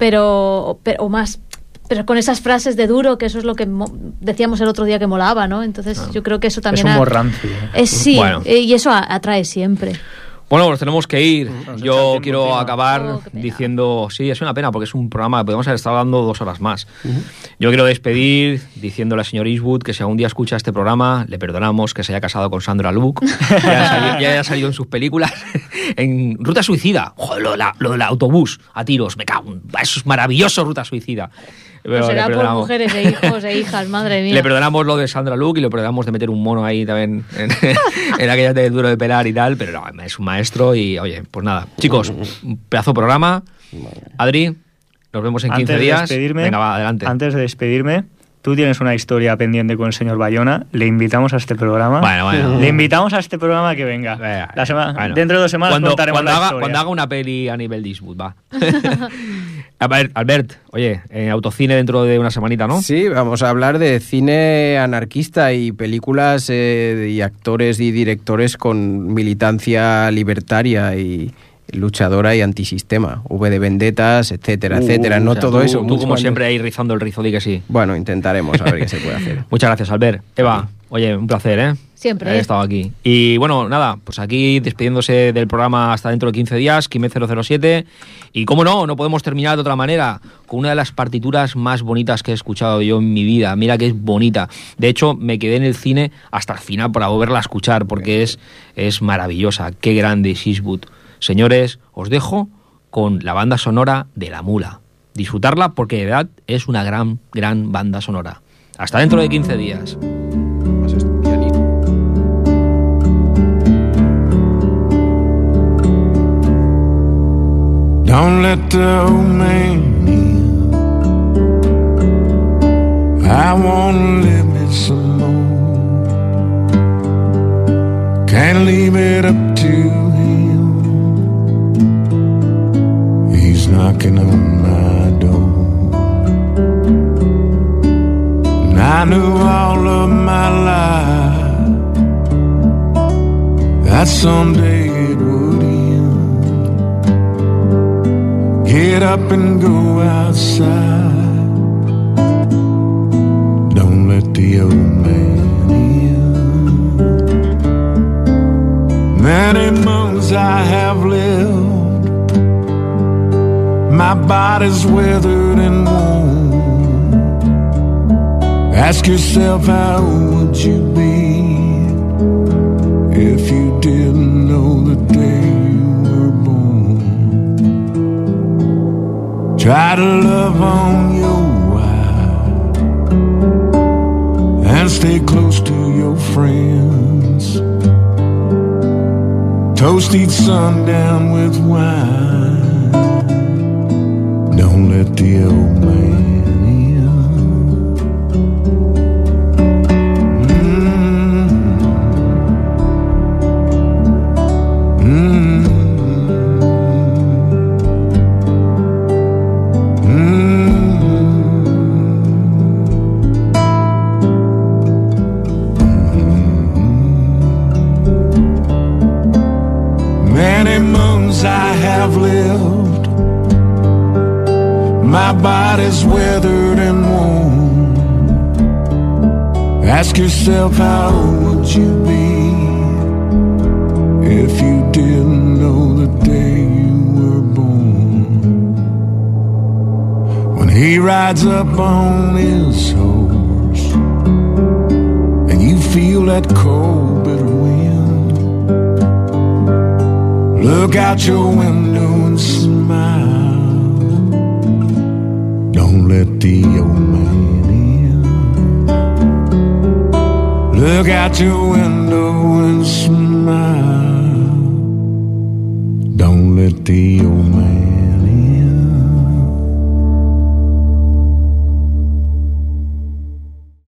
más... Pero con esas frases de duro, que eso es lo que decíamos el otro día que molaba, ¿no? Entonces yo creo que eso también... Es humor rancio. Sí, bueno. Y eso atrae siempre. Bueno, pues tenemos que ir. Yo quiero acabar diciendo... Sí, es una pena porque es un programa que podemos haber estado dando 2 horas más. Yo quiero despedir diciéndole al señor Eastwood que si algún día escucha este programa, le perdonamos que se haya casado con Sandra Bullock, ya haya salido en sus películas. En Ruta Suicida, joder, lo del autobús a tiros, me cago. Eso es maravilloso, Ruta Suicida. Pues será por mujeres e hijos e hijas, madre mía. Le perdonamos lo de Sandra Bullock y le perdonamos de meter un mono ahí también en aquella de duro de pelar y tal, pero no, es un maestro y oye, pues nada. Chicos, un pedazo de programa. Adri, nos vemos en 15 días. Venga, va, adelante. Antes de despedirme, tú tienes una historia pendiente con el señor Bayona, le invitamos a este programa. Bueno. Le invitamos a este programa que venga. Dentro de 2 semanas contaremos la historia. Cuando haga una peli a nivel de Eastwood, va. A ver, Albert, oye, autocine dentro de una semanita, ¿no? Sí, vamos a hablar de cine anarquista y películas y actores y directores con militancia libertaria y luchadora y antisistema, V de Vendetas, etcétera, etcétera. No todo eso. Tú como siempre ahí rizando el rizo, di que sí. Bueno, intentaremos a ver qué se puede hacer. Muchas gracias, Albert. Eva, oye, un placer, ¿eh? Siempre. He estado aquí. Y bueno, nada, pues aquí despidiéndose del programa hasta dentro de 15 días, Quimet 007. Y cómo no podemos terminar de otra manera, con una de las partituras más bonitas que he escuchado yo en mi vida. Mira que es bonita. De hecho, me quedé en el cine hasta el final para volverla a escuchar, porque es maravillosa. Qué grande es Eastwood. Señores, os dejo con la banda sonora de La Mula. Disfrutarla porque de verdad es una gran, gran banda sonora. Hasta dentro de 15 días. Don't let the old man in. I wanna live it some more. Can't leave it up to him. He's knocking on my door. And I knew all of my life that someday it would end. Get up and go outside. Don't let the old man in. Many months I have lived. My body's withered and worn. Ask yourself, how would you be if you didn't know the day you were born? Try to love on your wife and stay close to your friends. Toast each sundown with wine. Don't let the old man in. my body's weathered and worn. Ask yourself, how would you be if you didn't know the day you were born? When he rides up on his horse and you feel that cold bitter wind, look out your window and smile. Don't let the old man in. Look out your window and smile. Don't let the old man